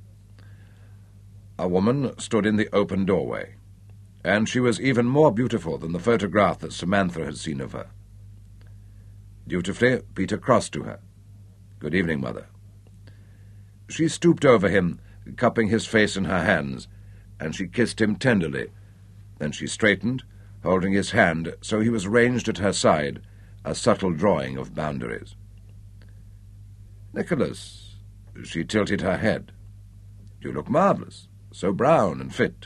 A woman stood in the open doorway, and she was even more beautiful than the photograph that Samantha had seen of her. Dutifully, Peter crossed to her. "Good evening, Mother." She stooped over him, cupping his face in her hands, and she kissed him tenderly. Then she straightened, holding his hand so he was ranged at her side, a subtle drawing of boundaries. "Nicholas," she tilted her head. "You look marvellous, so brown and fit."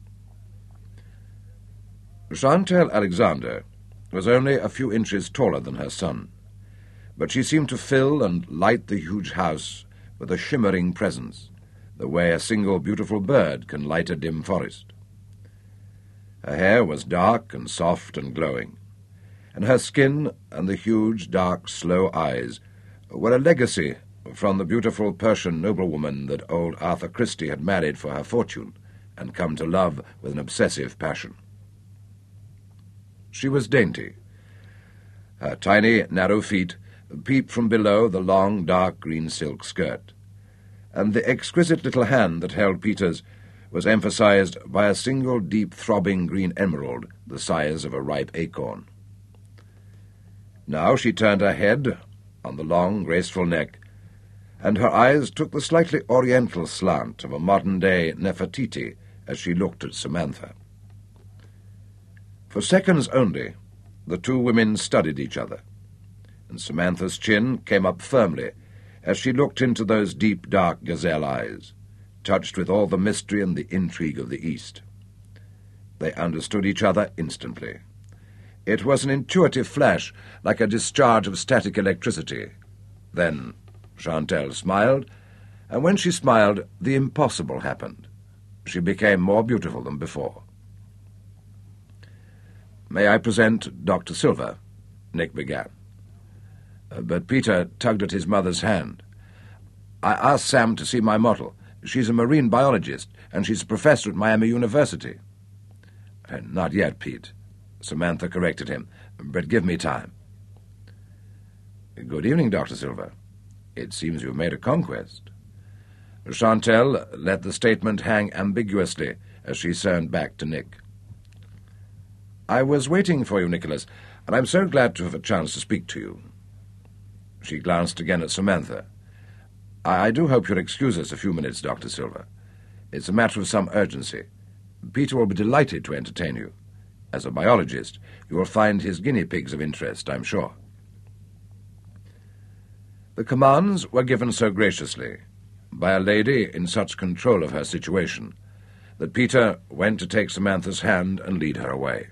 Chantelle Alexander was only a few inches taller than her son, but she seemed to fill and light the huge house with a shimmering presence, the way a single beautiful bird can light a dim forest. Her hair was dark and soft and glowing, and her skin and the huge, dark, slow eyes were a legacy from the beautiful Persian noblewoman that old Arthur Christie had married for her fortune and come to love with an obsessive passion. She was dainty. Her tiny, narrow feet peeped from below the long, dark green silk skirt, and the exquisite little hand that held Peter's was emphasized by a single deep, throbbing green emerald the size of a ripe acorn. Now she turned her head on the long, graceful neck, and her eyes took the slightly oriental slant of a modern-day Nefertiti as she looked at Samantha. For seconds only, the two women studied each other, and Samantha's chin came up firmly as she looked into those deep, dark gazelle eyes, touched with all the mystery and the intrigue of the East. They understood each other instantly. It was an intuitive flash, like a discharge of static electricity. Then Chantelle smiled, and when she smiled, the impossible happened. She became more beautiful than before. "May I present Doctor Silver?" Nick began. But Peter tugged at his mother's hand. "I asked Sam to see my model. She's a marine biologist, and she's a professor at Miami University." "Not yet, Pete," Samantha corrected him, "but give me time." "Good evening, Doctor Silver. It seems you've made a conquest." Chantelle let the statement hang ambiguously as she turned back to Nick. "I was waiting for you, Nicholas, and I'm so glad to have a chance to speak to you." She glanced again at Samantha. I, I do hope you'll excuse us a few minutes, Doctor Silver. It's a matter of some urgency. Peter will be delighted to entertain you. As a biologist, you will find his guinea pigs of interest, I'm sure." The commands were given so graciously, by a lady in such control of her situation, that Peter went to take Samantha's hand and lead her away.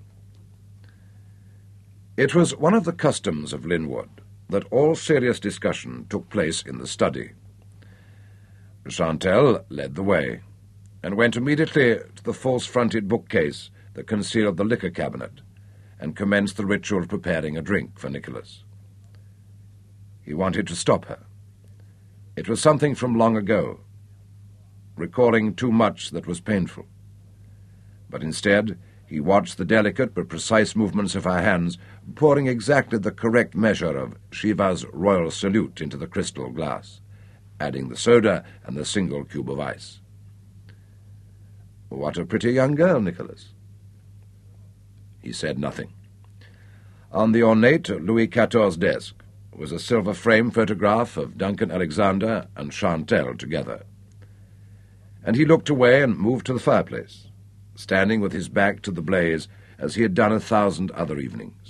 It was one of the customs of Linwood that all serious discussion took place in the study. Chantelle led the way, and went immediately to the false-fronted bookcase that concealed the liquor cabinet, and commenced the ritual of preparing a drink for Nicholas. He wanted to stop her. It was something from long ago, recalling too much that was painful. But instead, he watched the delicate but precise movements of her hands, pouring exactly the correct measure of Shiva's royal salute into the crystal glass, adding the soda and the single cube of ice. "What a pretty young girl, Nicholas." He said nothing. On the ornate Louis the fourteenth desk was a silver-frame photograph of Duncan Alexander and Chantelle together, and he looked away and moved to the fireplace, standing with his back to the blaze as he had done a thousand other evenings.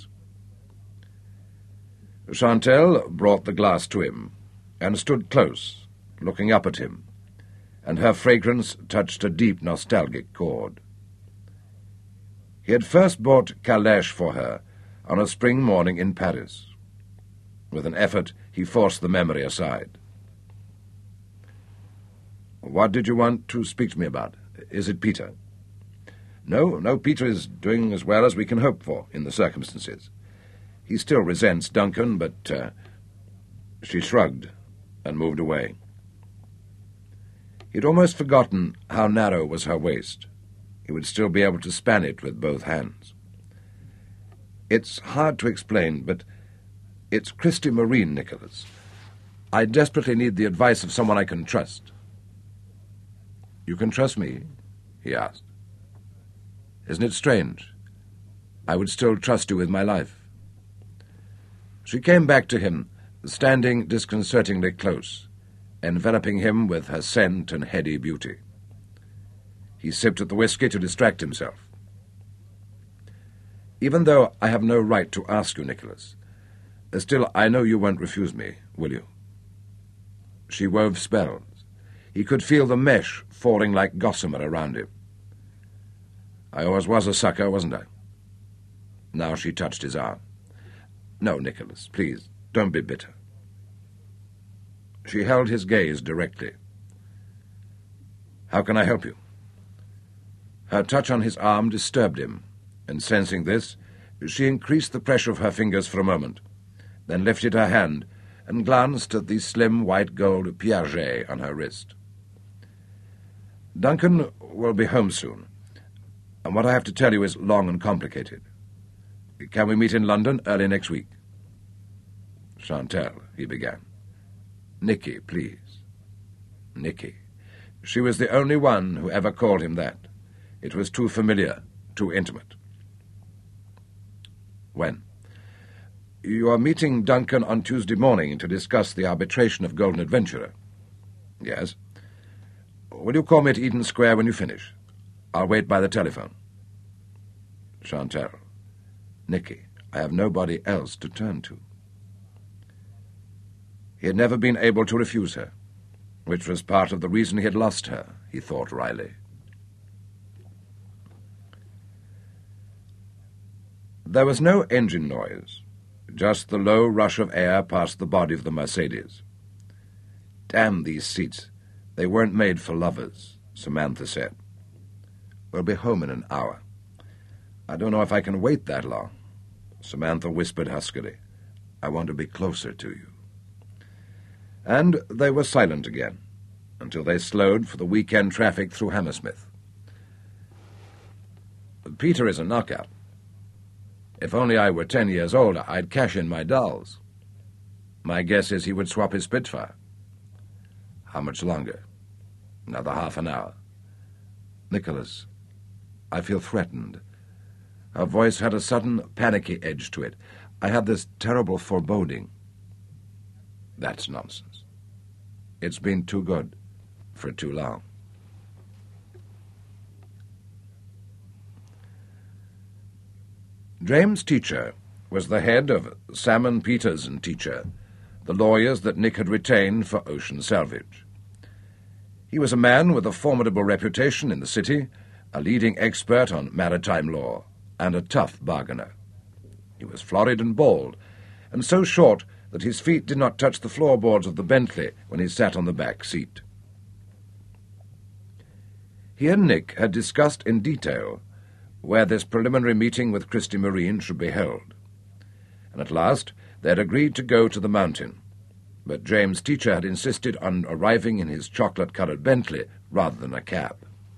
Chantelle brought the glass to him and stood close, looking up at him, and her fragrance touched a deep nostalgic chord. He had first bought Calèche for her on a spring morning in Paris. With an effort, he forced the memory aside. "What did you want to speak to me about? Is it Peter?" No, no, Peter is doing as well as we can hope for in the circumstances. He still resents Duncan, but uh, she shrugged and moved away. He'd almost forgotten how narrow was her waist. He would still be able to span it with both hands. It's hard to explain, but it's Christy Marine, Nicholas. I desperately need the advice of someone I can trust. You can trust me? He asked. Isn't it strange? I would still trust you with my life. She came back to him, standing disconcertingly close, enveloping him with her scent and heady beauty. He sipped at the whiskey to distract himself. Even though I have no right to ask you, Nicholas, still I know you won't refuse me, will you? She wove spells. He could feel the mesh falling like gossamer around him. I always was a sucker, wasn't I? Now she touched his arm. No, Nicholas, please, don't be bitter. She held his gaze directly. How can I help you? Her touch on his arm disturbed him, and sensing this, she increased the pressure of her fingers for a moment, then lifted her hand and glanced at the slim white gold Piaget on her wrist. Duncan will be home soon, and what I have to tell you is long and complicated. Can we meet in London early next week? Chantelle, he began. Nicky, please. Nicky. She was the only one who ever called him that. It was too familiar, too intimate. When? You are meeting Duncan on Tuesday morning to discuss the arbitration of Golden Adventurer. Yes. Will you call me at Eden Square when you finish? I'll wait by the telephone. Chantelle. Nicky, I have nobody else to turn to. He had never been able to refuse her, which was part of the reason he had lost her, he thought wryly. There was no engine noise, just the low rush of air past the body of the Mercedes. Damn these seats. They weren't made for lovers, Samantha said. We'll be home in an hour. I don't know if I can wait that long. Samantha whispered huskily. I want to be closer to you. And they were silent again, until they slowed for the weekend traffic through Hammersmith. Peter is a knockout. If only I were ten years older, I'd cash in my dolls. My guess is he would swap his Spitfire. How much longer? Another half an hour. Nicholas, I feel threatened. Her voice had a sudden, panicky edge to it. I had this terrible foreboding. That's nonsense. It's been too good for too long. James Teacher was the head of Salmon Peters and Teacher, the lawyers that Nick had retained for ocean salvage. He was a man with a formidable reputation in the city, a leading expert on maritime law, and a tough bargainer. He was florid and bald, and so short that his feet did not touch the floorboards of the Bentley when he sat on the back seat. He and Nick had discussed in detail where this preliminary meeting with Christy Marine should be held, and at last they had agreed to go to the mountain, but James Teacher had insisted on arriving in his chocolate-coloured Bentley rather than a cab.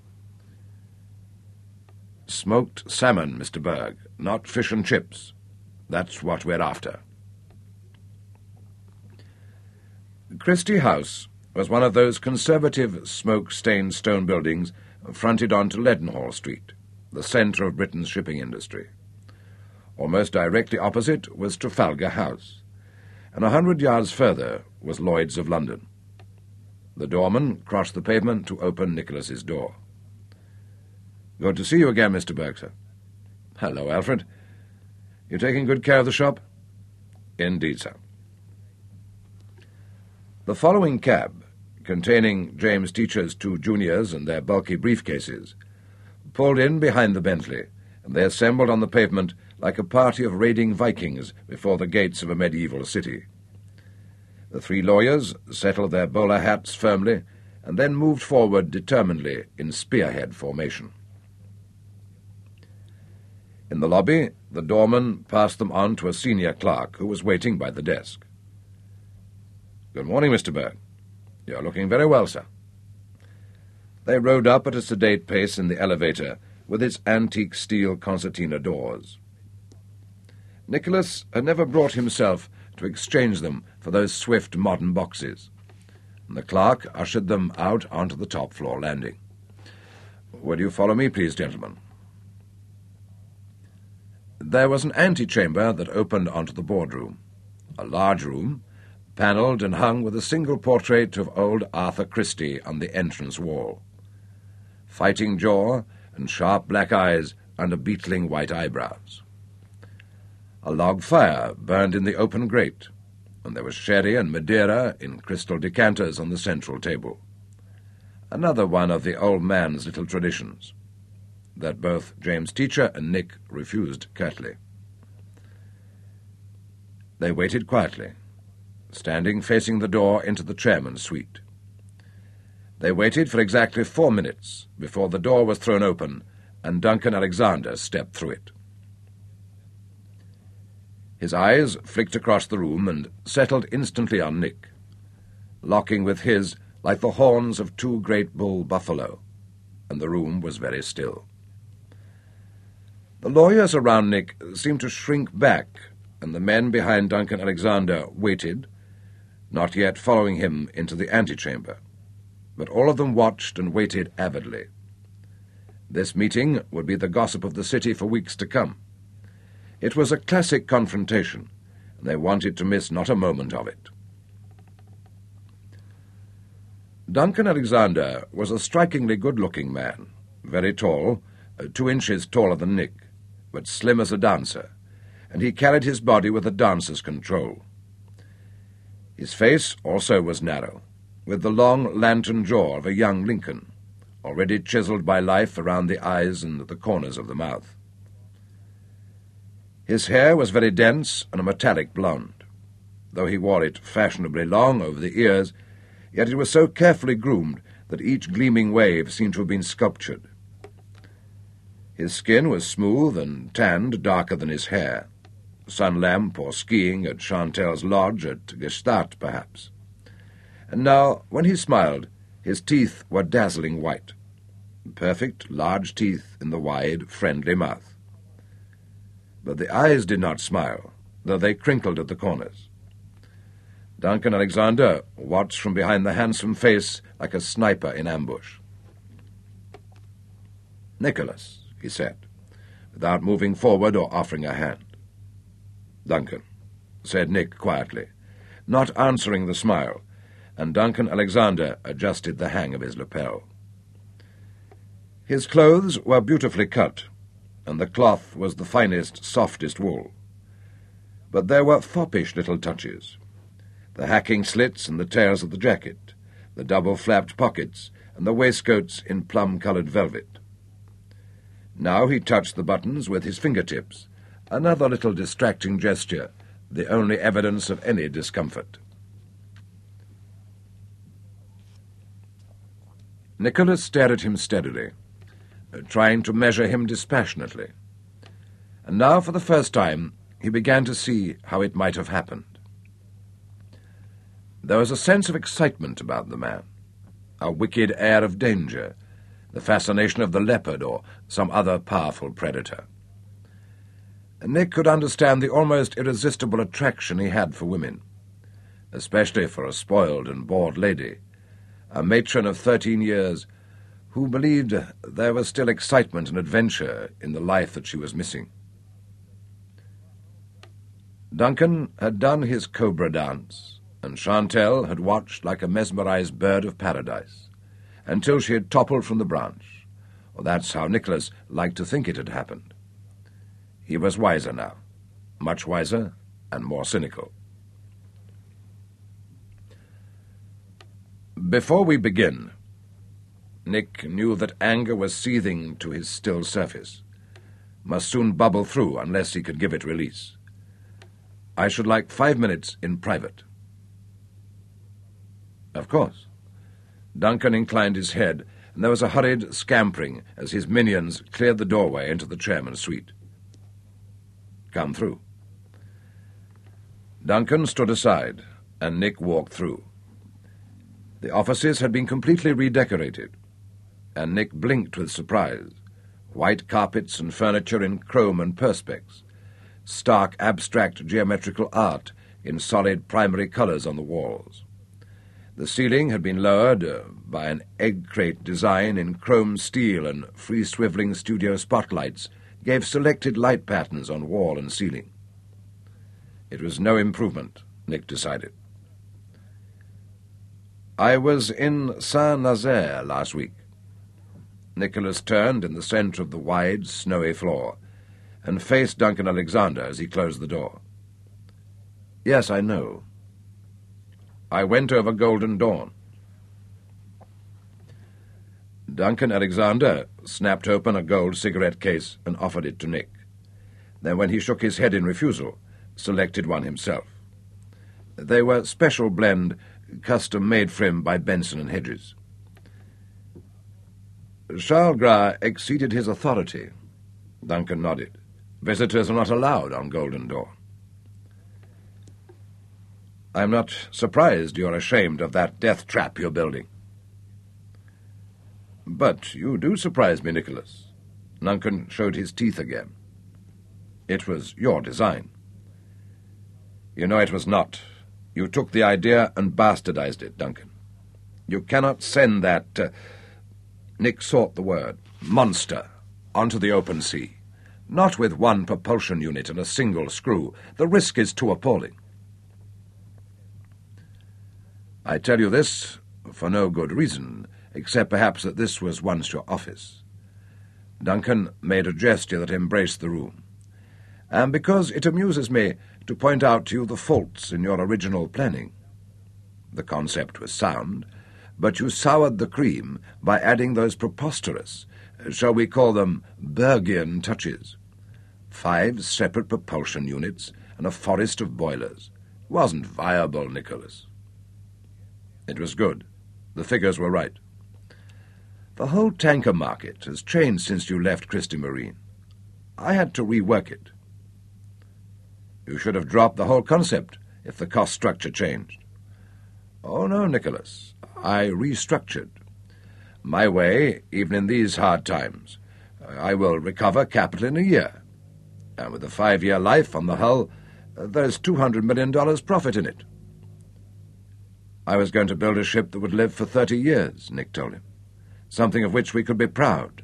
Smoked salmon, Mister Berg, not fish and chips. That's what we're after. Christie House was one of those conservative, smoke-stained stone buildings fronted onto Leadenhall Street, the centre of Britain's shipping industry. Almost directly opposite was Trafalgar House, and a hundred yards further was Lloyd's of London. The doorman crossed the pavement to open Nicholas's door. Good to see you again, Mister Berg, sir. Hello, Alfred. You taking good care of the shop? Indeed, sir. The following cab, containing James Teacher's two juniors and their bulky briefcases, pulled in behind the Bentley, and they assembled on the pavement like a party of raiding Vikings before the gates of a medieval city. The three lawyers settled their bowler hats firmly and then moved forward determinedly in spearhead formation. In the lobby, the doorman passed them on to a senior clerk who was waiting by the desk. "Good morning, Mister Berg. You're looking very well, sir." They rode up at a sedate pace in the elevator with its antique steel concertina doors. Nicholas had never brought himself to exchange them for those swift modern boxes, and the clerk ushered them out onto the top-floor landing. "Will you follow me, please, gentlemen?" There was an antechamber that opened onto the boardroom, a large room, panelled and hung with a single portrait of old Arthur Christie on the entrance wall. Fighting jaw and sharp black eyes under beetling white eyebrows. A log fire burned in the open grate, and there was sherry and Madeira in crystal decanters on the central table. Another one of the old man's little traditions, that both James Teacher and Nick refused curtly. They waited quietly, standing facing the door into the chairman's suite. They waited for exactly four minutes before the door was thrown open and Duncan Alexander stepped through it. His eyes flicked across the room and settled instantly on Nick, locking with his like the horns of two great bull buffalo, and the room was very still. The lawyers around Nick seemed to shrink back, and the men behind Duncan Alexander waited, not yet following him into the antechamber, but all of them watched and waited avidly. This meeting would be the gossip of the city for weeks to come. It was a classic confrontation, and they wanted to miss not a moment of it. Duncan Alexander was a strikingly good-looking man, very tall, uh, two inches taller than Nick, but slim as a dancer, and he carried his body with a dancer's control. His face also was narrow, with the long lantern jaw of a young Lincoln, already chiseled by life around the eyes and the corners of the mouth. His hair was very dense and a metallic blonde. Though he wore it fashionably long over the ears, yet it was so carefully groomed that each gleaming wave seemed to have been sculptured. His skin was smooth and tanned darker than his hair, sun lamp or skiing at Chantel's lodge at Gstaad, perhaps. And now, when he smiled, his teeth were dazzling white, perfect large teeth in the wide, friendly mouth. But the eyes did not smile, though they crinkled at the corners. Duncan Alexander watched from behind the handsome face like a sniper in ambush. "Nicholas," he said, without moving forward or offering a hand. "Duncan," said Nick quietly, not answering the smile, and Duncan Alexander adjusted the hang of his lapel. His clothes were beautifully cut, and the cloth was the finest, softest wool. But there were foppish little touches. The hacking slits in the tails of the jacket, the double-flapped pockets, and the waistcoats in plum-coloured velvet. Now he touched the buttons with his fingertips, another little distracting gesture, the only evidence of any discomfort. Nicholas stared at him steadily, trying to measure him dispassionately. And now, for the first time, he began to see how it might have happened. There was a sense of excitement about the man, a wicked air of danger, the fascination of the leopard or some other powerful predator. Nick could understand the almost irresistible attraction he had for women, especially for a spoiled and bored lady, a matron of thirteen years who believed there was still excitement and adventure in the life that she was missing. Duncan had done his cobra dance, and Chantel had watched like a mesmerized bird of paradise, until she had toppled from the branch, or that's how Nicholas liked to think it had happened. He was wiser now, much wiser and more cynical. Before we begin, Nick knew that anger was seething to his still surface, must soon bubble through unless he could give it release. I should like five minutes in private. Of course. Duncan inclined his head, and there was a hurried scampering as his minions cleared the doorway into the chairman's suite. Come through. Duncan stood aside, and Nick walked through. The offices had been completely redecorated, and Nick blinked with surprise. White carpets and furniture in chrome and perspex, stark abstract geometrical art in solid primary colours on the walls. The ceiling had been lowered uh, by an egg crate design in chrome steel, and free-swivelling studio spotlights gave selected light patterns on wall and ceiling. It was no improvement, Nick decided. I was in Saint-Nazaire last week. Nicholas turned in the centre of the wide, snowy floor and faced Duncan Alexander as he closed the door. Yes, I know. I went over Golden Dawn. Duncan Alexander snapped open a gold cigarette case and offered it to Nick. Then, when he shook his head in refusal, selected one himself. They were special blend, custom-made for him by Benson and Hedges. Charles Gras exceeded his authority. Duncan nodded. Visitors are not allowed on Golden Dawn. I'm not surprised you're ashamed of that death trap you're building. But you do surprise me, Nicholas. Duncan showed his teeth again. It was your design. You know it was not. You took the idea and bastardized it, Duncan. You cannot send that... Uh, Nick sought the word, monster, onto the open sea. Not with one propulsion unit and a single screw. The risk is too appalling. I tell you this for no good reason, except perhaps that this was once your office. Duncan made a gesture that embraced the room. And because it amuses me to point out to you the faults in your original planning. The concept was sound, but you soured the cream by adding those preposterous, shall we call them Bergian touches. Five separate propulsion units and a forest of boilers. Wasn't viable, Nicholas. It was good. The figures were right. The whole tanker market has changed since you left Christie Marine. I had to rework it. You should have dropped the whole concept if the cost structure changed. Oh, no, Nicholas. I restructured. My way, even in these hard times. I will recover capital in a year. And with a five-year life on the hull, there's two hundred million dollars profit in it. I was going to build a ship that would live for thirty years, Nick told him. Something of which we could be proud.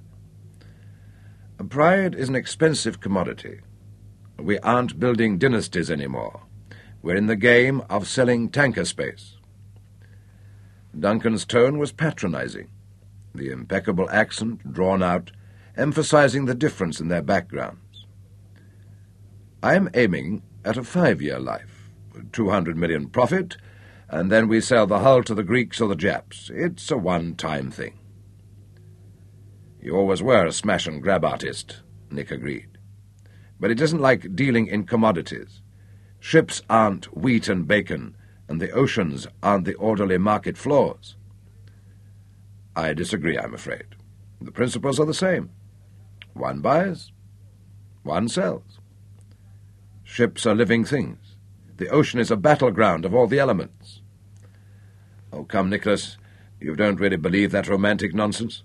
Pride is an expensive commodity. We aren't building dynasties anymore. We're in the game of selling tanker space. Duncan's tone was patronizing, the impeccable accent drawn out, emphasizing the difference in their backgrounds. I'm aiming at a five-year life, two hundred million profit, and then we sell the hull to the Greeks or the Japs. It's a one-time thing. You always were a smash-and-grab artist, Nick agreed. But it isn't like dealing in commodities. Ships aren't wheat and bacon, and the oceans aren't the orderly market floors. I disagree, I'm afraid. The principles are the same. One buys, one sells. Ships are living things. The ocean is a battleground of all the elements. Oh, come, Nicholas, you don't really believe that romantic nonsense?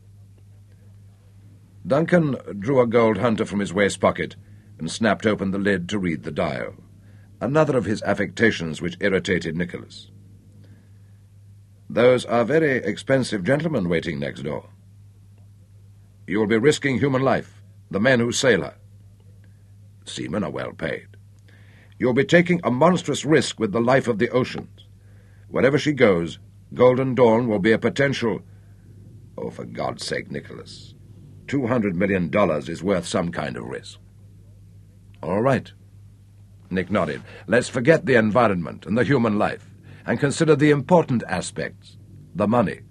Duncan drew a gold hunter from his waist pocket and snapped open the lid to read the dial, another of his affectations which irritated Nicholas. Those are very expensive gentlemen waiting next door. You will be risking human life, the men who sail her. Seamen are well paid. You'll be taking a monstrous risk with the life of the oceans. Wherever she goes, Golden Dawn will be a potential... Oh, for God's sake, Nicholas. Two hundred million dollars is worth some kind of risk. All right. Nick nodded. Let's forget the environment and the human life and consider the important aspects, the money.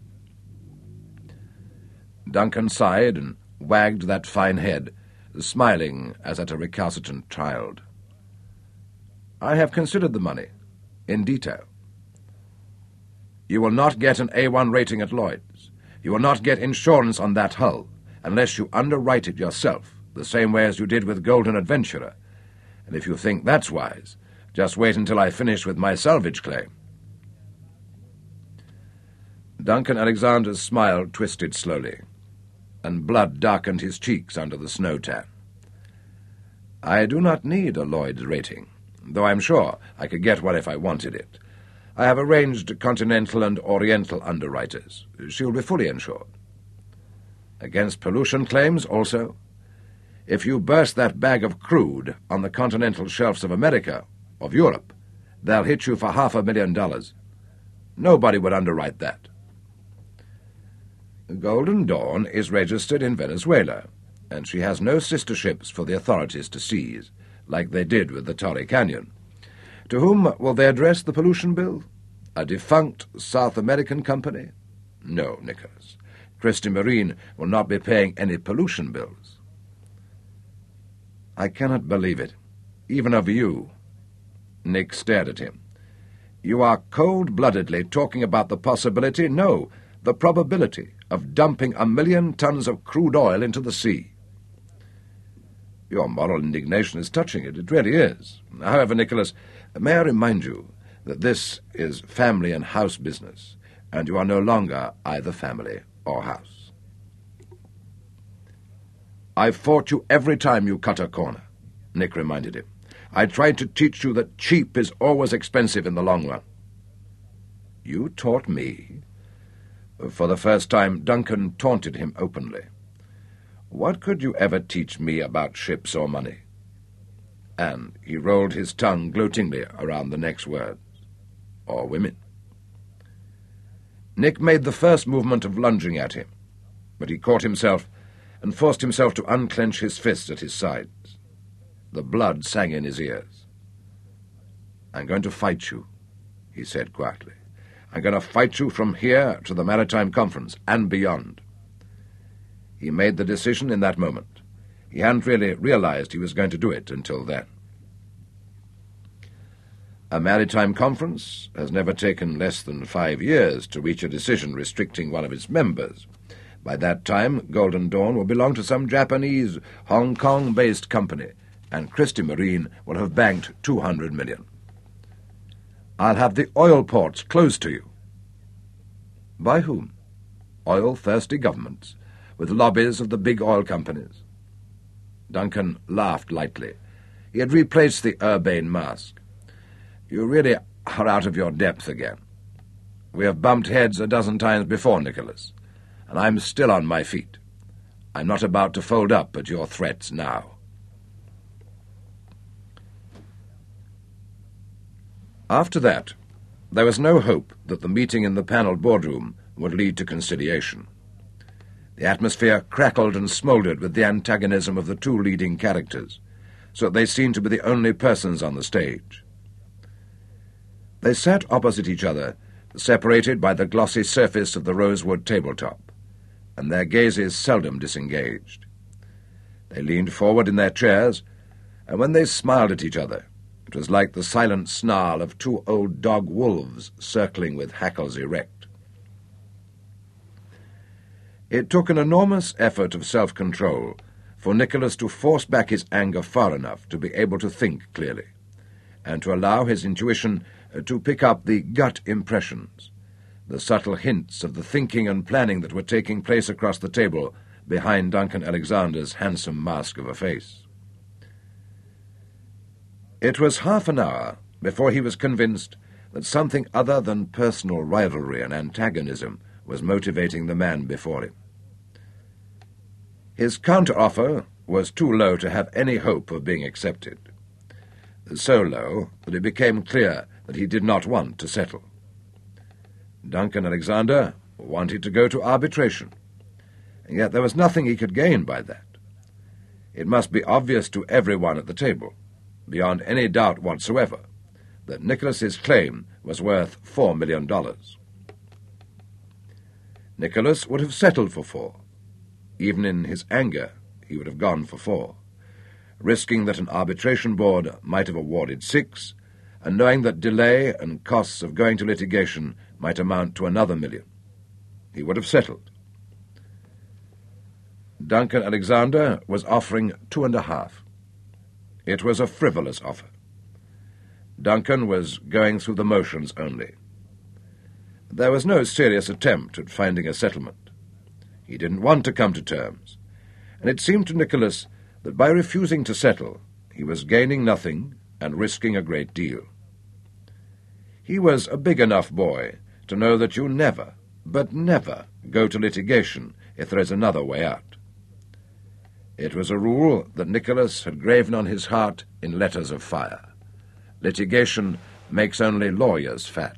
Duncan sighed and wagged that fine head, smiling as at a recalcitrant child. I have considered the money, in detail. You will not get an A one rating at Lloyd's. You will not get insurance on that hull, unless you underwrite it yourself, the same way as you did with Golden Adventurer. And if you think that's wise, just wait until I finish with my salvage claim." Duncan Alexander's smile twisted slowly, and blood darkened his cheeks under the snow tan. "I do not need a Lloyd's rating, though I'm sure I could get one if I wanted it. I have arranged Continental and Oriental underwriters. She'll be fully insured. Against pollution claims also. If you burst that bag of crude on the continental shelves of America, of Europe, they'll hit you for half a million dollars. Nobody would underwrite that. Golden Dawn is registered in Venezuela, and she has no sister ships for the authorities to seize, like they did with the Torrey Canyon. To whom will they address the pollution bill? A defunct South American company? No, Nicholas. Christie Marine will not be paying any pollution bills." "I cannot believe it, even of you." Nick stared at him. "You are cold-bloodedly talking about the possibility, no, the probability, of dumping a million tons of crude oil into the sea." "Your moral indignation is touching it, it really is. However, Nicholas, may I remind you that this is family and house business, and you are no longer either family or house." "I've fought you every time you cut a corner," Nick reminded him. "I tried to teach you that cheap is always expensive in the long run." "You taught me?" For the first time, Duncan taunted him openly. "What could you ever teach me about ships or money?" And he rolled his tongue gloatingly around the next words. "Or women." Nick made the first movement of lunging at him, but he caught himself and forced himself to unclench his fists at his sides. The blood sang in his ears. "I'm going to fight you," he said quietly. "I'm going to fight you from here to the Maritime Conference and beyond." He made the decision in that moment. He hadn't really realized he was going to do it until then. A maritime conference has never taken less than five years to reach a decision restricting one of its members. By that time, Golden Dawn will belong to some Japanese, Hong Kong-based company, and Christie Marine will have banked two hundred million. I'll have the oil ports closed to you. By whom? Oil-thirsty governments, with lobbies of the big oil companies. Duncan laughed lightly. He had replaced the urbane mask. "You really are out of your depth again. We have bumped heads a dozen times before, Nicholas, and I'm still on my feet. I'm not about to fold up at your threats now." After that, there was no hope that the meeting in the panelled boardroom would lead to conciliation. The atmosphere crackled and smouldered with the antagonism of the two leading characters, so that they seemed to be the only persons on the stage. They sat opposite each other, separated by the glossy surface of the rosewood tabletop, and their gazes seldom disengaged. They leaned forward in their chairs, and when they smiled at each other, it was like the silent snarl of two old dog wolves circling with hackles erect. It took an enormous effort of self-control for Nicholas to force back his anger far enough to be able to think clearly, and to allow his intuition to pick up the gut impressions, the subtle hints of the thinking and planning that were taking place across the table behind Duncan Alexander's handsome mask of a face. It was half an hour before he was convinced that something other than personal rivalry and antagonism was motivating the man before him. His counter-offer was too low to have any hope of being accepted, so low that it became clear that he did not want to settle. Duncan Alexander wanted to go to arbitration, and yet there was nothing he could gain by that. It must be obvious to everyone at the table, beyond any doubt whatsoever, that Nicholas's claim was worth four million dollars. Nicholas would have settled for four. Even in his anger, he would have gone for four, risking that an arbitration board might have awarded six, and knowing that delay and costs of going to litigation might amount to another million. He would have settled. Duncan Alexander was offering two and a half. It was a frivolous offer. Duncan was going through the motions only. There was no serious attempt at finding a settlement. He didn't want to come to terms, and it seemed to Nicholas that by refusing to settle, he was gaining nothing and risking a great deal. He was a big enough boy to know that you never, but never, go to litigation if there is another way out. It was a rule that Nicholas had graven on his heart in letters of fire. Litigation makes only lawyers fat.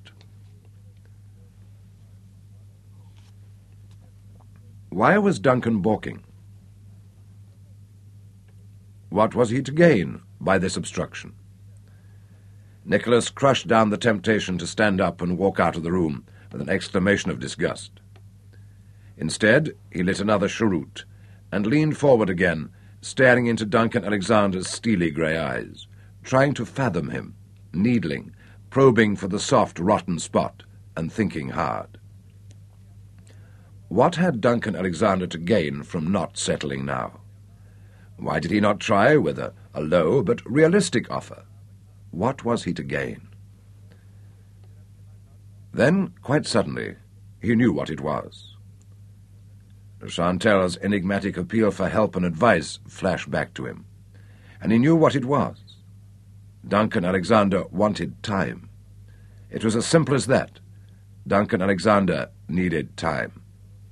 Why was Duncan balking? What was he to gain by this obstruction? Nicholas crushed down the temptation to stand up and walk out of the room with an exclamation of disgust. Instead, he lit another cheroot and leaned forward again, staring into Duncan Alexander's steely grey eyes, trying to fathom him, needling, probing for the soft, rotten spot, and thinking hard. What had Duncan Alexander to gain from not settling now? Why did he not try with a, a low but realistic offer? What was he to gain? Then, quite suddenly, he knew what it was. Chantelle's enigmatic appeal for help and advice flashed back to him, and he knew what it was. Duncan Alexander wanted time. It was as simple as that. Duncan Alexander needed time.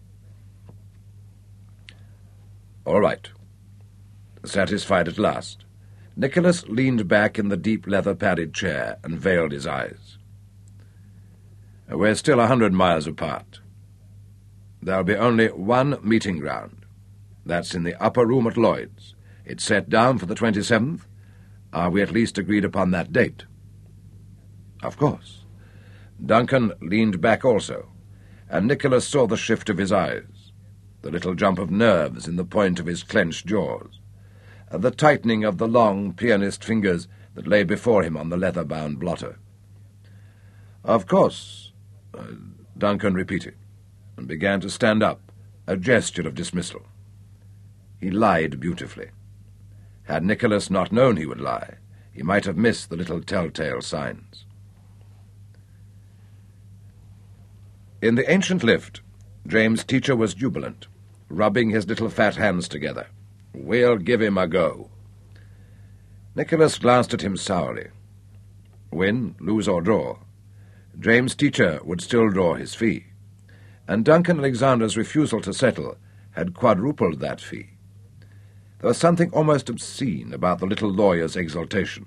All right. Satisfied at last, Nicholas leaned back in the deep leather-padded chair and veiled his eyes. We're still a hundred miles apart. There'll be only one meeting ground. That's in the upper room at Lloyd's. It's set down for the twenty-seventh. Are we at least agreed upon that date? Of course. Duncan leaned back also, and Nicholas saw the shift of his eyes, the little jump of nerves in the point of his clenched jaws, the tightening of the long pianist fingers that lay before him on the leather-bound blotter. Of course, uh, Duncan repeated, and began to stand up, a gesture of dismissal. He lied beautifully. Had Nicholas not known he would lie, he might have missed the little telltale signs. In the ancient lift, James' teacher was jubilant, rubbing his little fat hands together. We'll give him a go. Nicholas glanced at him sourly. Win, lose or draw, James' teacher would still draw his fee, and Duncan Alexander's refusal to settle had quadrupled that fee. There was something almost obscene about the little lawyer's exultation.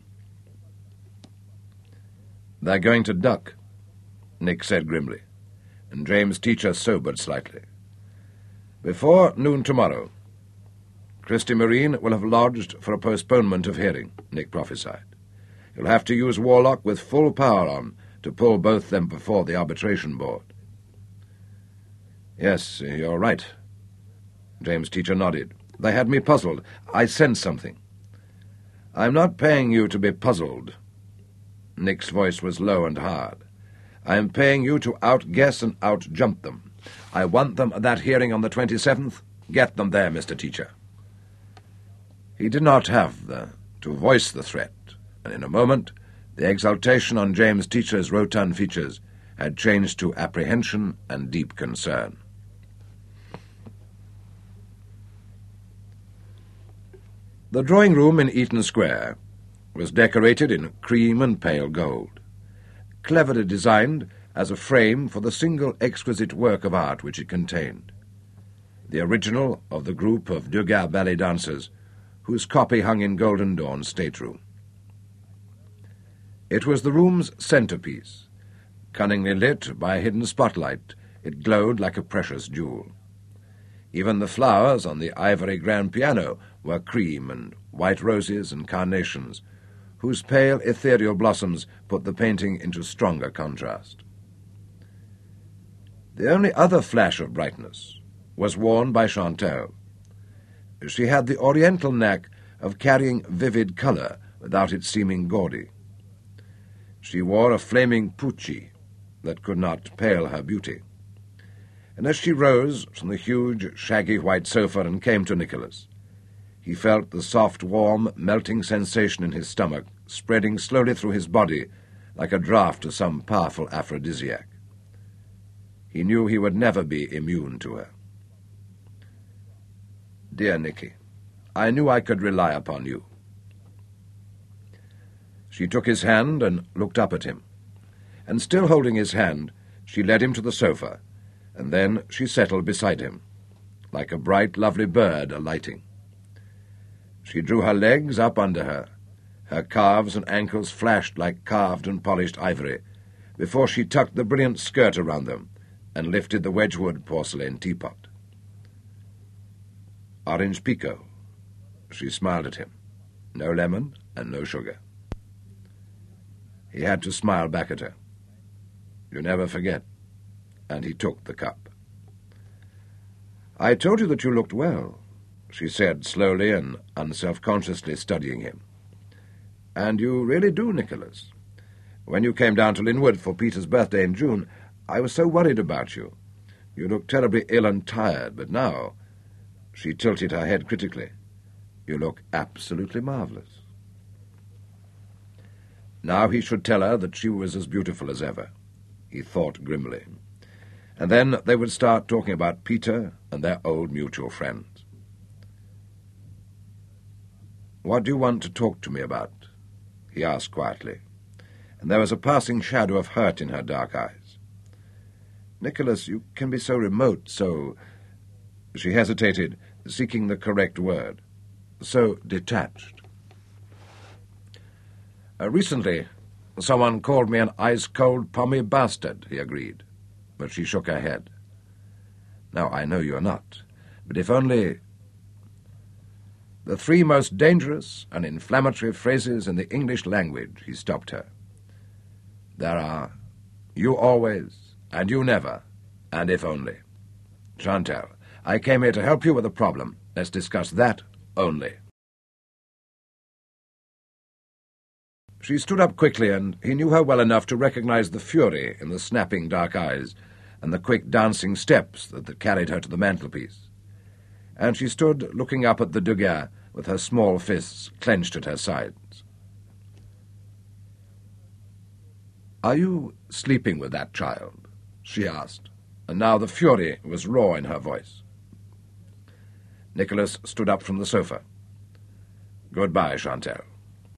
They're going to duck, Nick said grimly, and James' teacher sobered slightly. Before noon tomorrow, Christy Marine will have lodged for a postponement of hearing, Nick prophesied. You'll have to use Warlock with full power on to pull both them before the arbitration board. Yes, you're right. James' teacher nodded. They had me puzzled. I sensed something. I'm not paying you to be puzzled. Nick's voice was low and hard. I am paying you to outguess and outjump them. I want them at that hearing on the twenty-seventh. Get them there, Mister Teacher. He did not have the, to voice the threat, and in a moment the exultation on James' teacher's rotund features had changed to apprehension and deep concern. The drawing-room in Eaton Square was decorated in cream and pale gold, cleverly designed as a frame for the single exquisite work of art which it contained, the original of the group of Degas ballet dancers whose copy hung in Golden Dawn's stateroom. It was the room's centerpiece. Cunningly lit by a hidden spotlight, it glowed like a precious jewel. Even the flowers on the ivory grand piano were cream and white roses and carnations, whose pale ethereal blossoms put the painting into stronger contrast. The only other flash of brightness was worn by Chantelle. She had the oriental knack of carrying vivid colour without it seeming gaudy. She wore a flaming pucci that could not pale her beauty, and as she rose from the huge, shaggy white sofa and came to Nicholas, He felt the soft, warm, melting sensation in his stomach spreading slowly through his body like a draught of some powerful aphrodisiac. He knew he would never be immune to her. "Dear Nicky, I knew I could rely upon you." She took his hand and looked up at him, and still holding his hand, she led him to the sofa, and then she settled beside him, like a bright, lovely bird alighting. She drew her legs up under her. Her calves and ankles flashed like carved and polished ivory, before she tucked the brilliant skirt around them and lifted the Wedgwood porcelain teapot. "Orange Pekoe." She smiled at him. No lemon and no sugar. He had to smile back at her. "You never forget." And he took the cup. "I told you that you looked well," she said slowly and unself-consciously studying him. "And you really do, Nicholas. When you came down to Linwood for Peter's birthday in June, I was so worried about you. You looked terribly ill and tired, but now—" She tilted her head critically. "You look absolutely marvellous." Now he should tell her that she was as beautiful as ever, he thought grimly. And then they would start talking about Peter and their old mutual friends. "What do you want to talk to me about?" he asked quietly, and there was a passing shadow of hurt in her dark eyes. "Nicholas, you can be so remote, so—" She hesitated, seeking the correct word. "So detached." Uh, recently, someone called me an ice-cold, pommy bastard, he agreed, but she shook her head. "No, I know you're not, but if only—" "The three most dangerous and inflammatory phrases in the English language," he stopped her. "There are you always, and you never, and if only. Chantelle, I came here to help you with a problem. Let's discuss that only." She stood up quickly, and he knew her well enough to recognize the fury in the snapping dark eyes and the quick dancing steps that, that carried her to the mantelpiece. And she stood looking up at the Duguay with her small fists clenched at her sides. "Are you sleeping with that child?" she asked, and now the fury was raw in her voice. Nicholas stood up from the sofa. "Goodbye, Chantelle.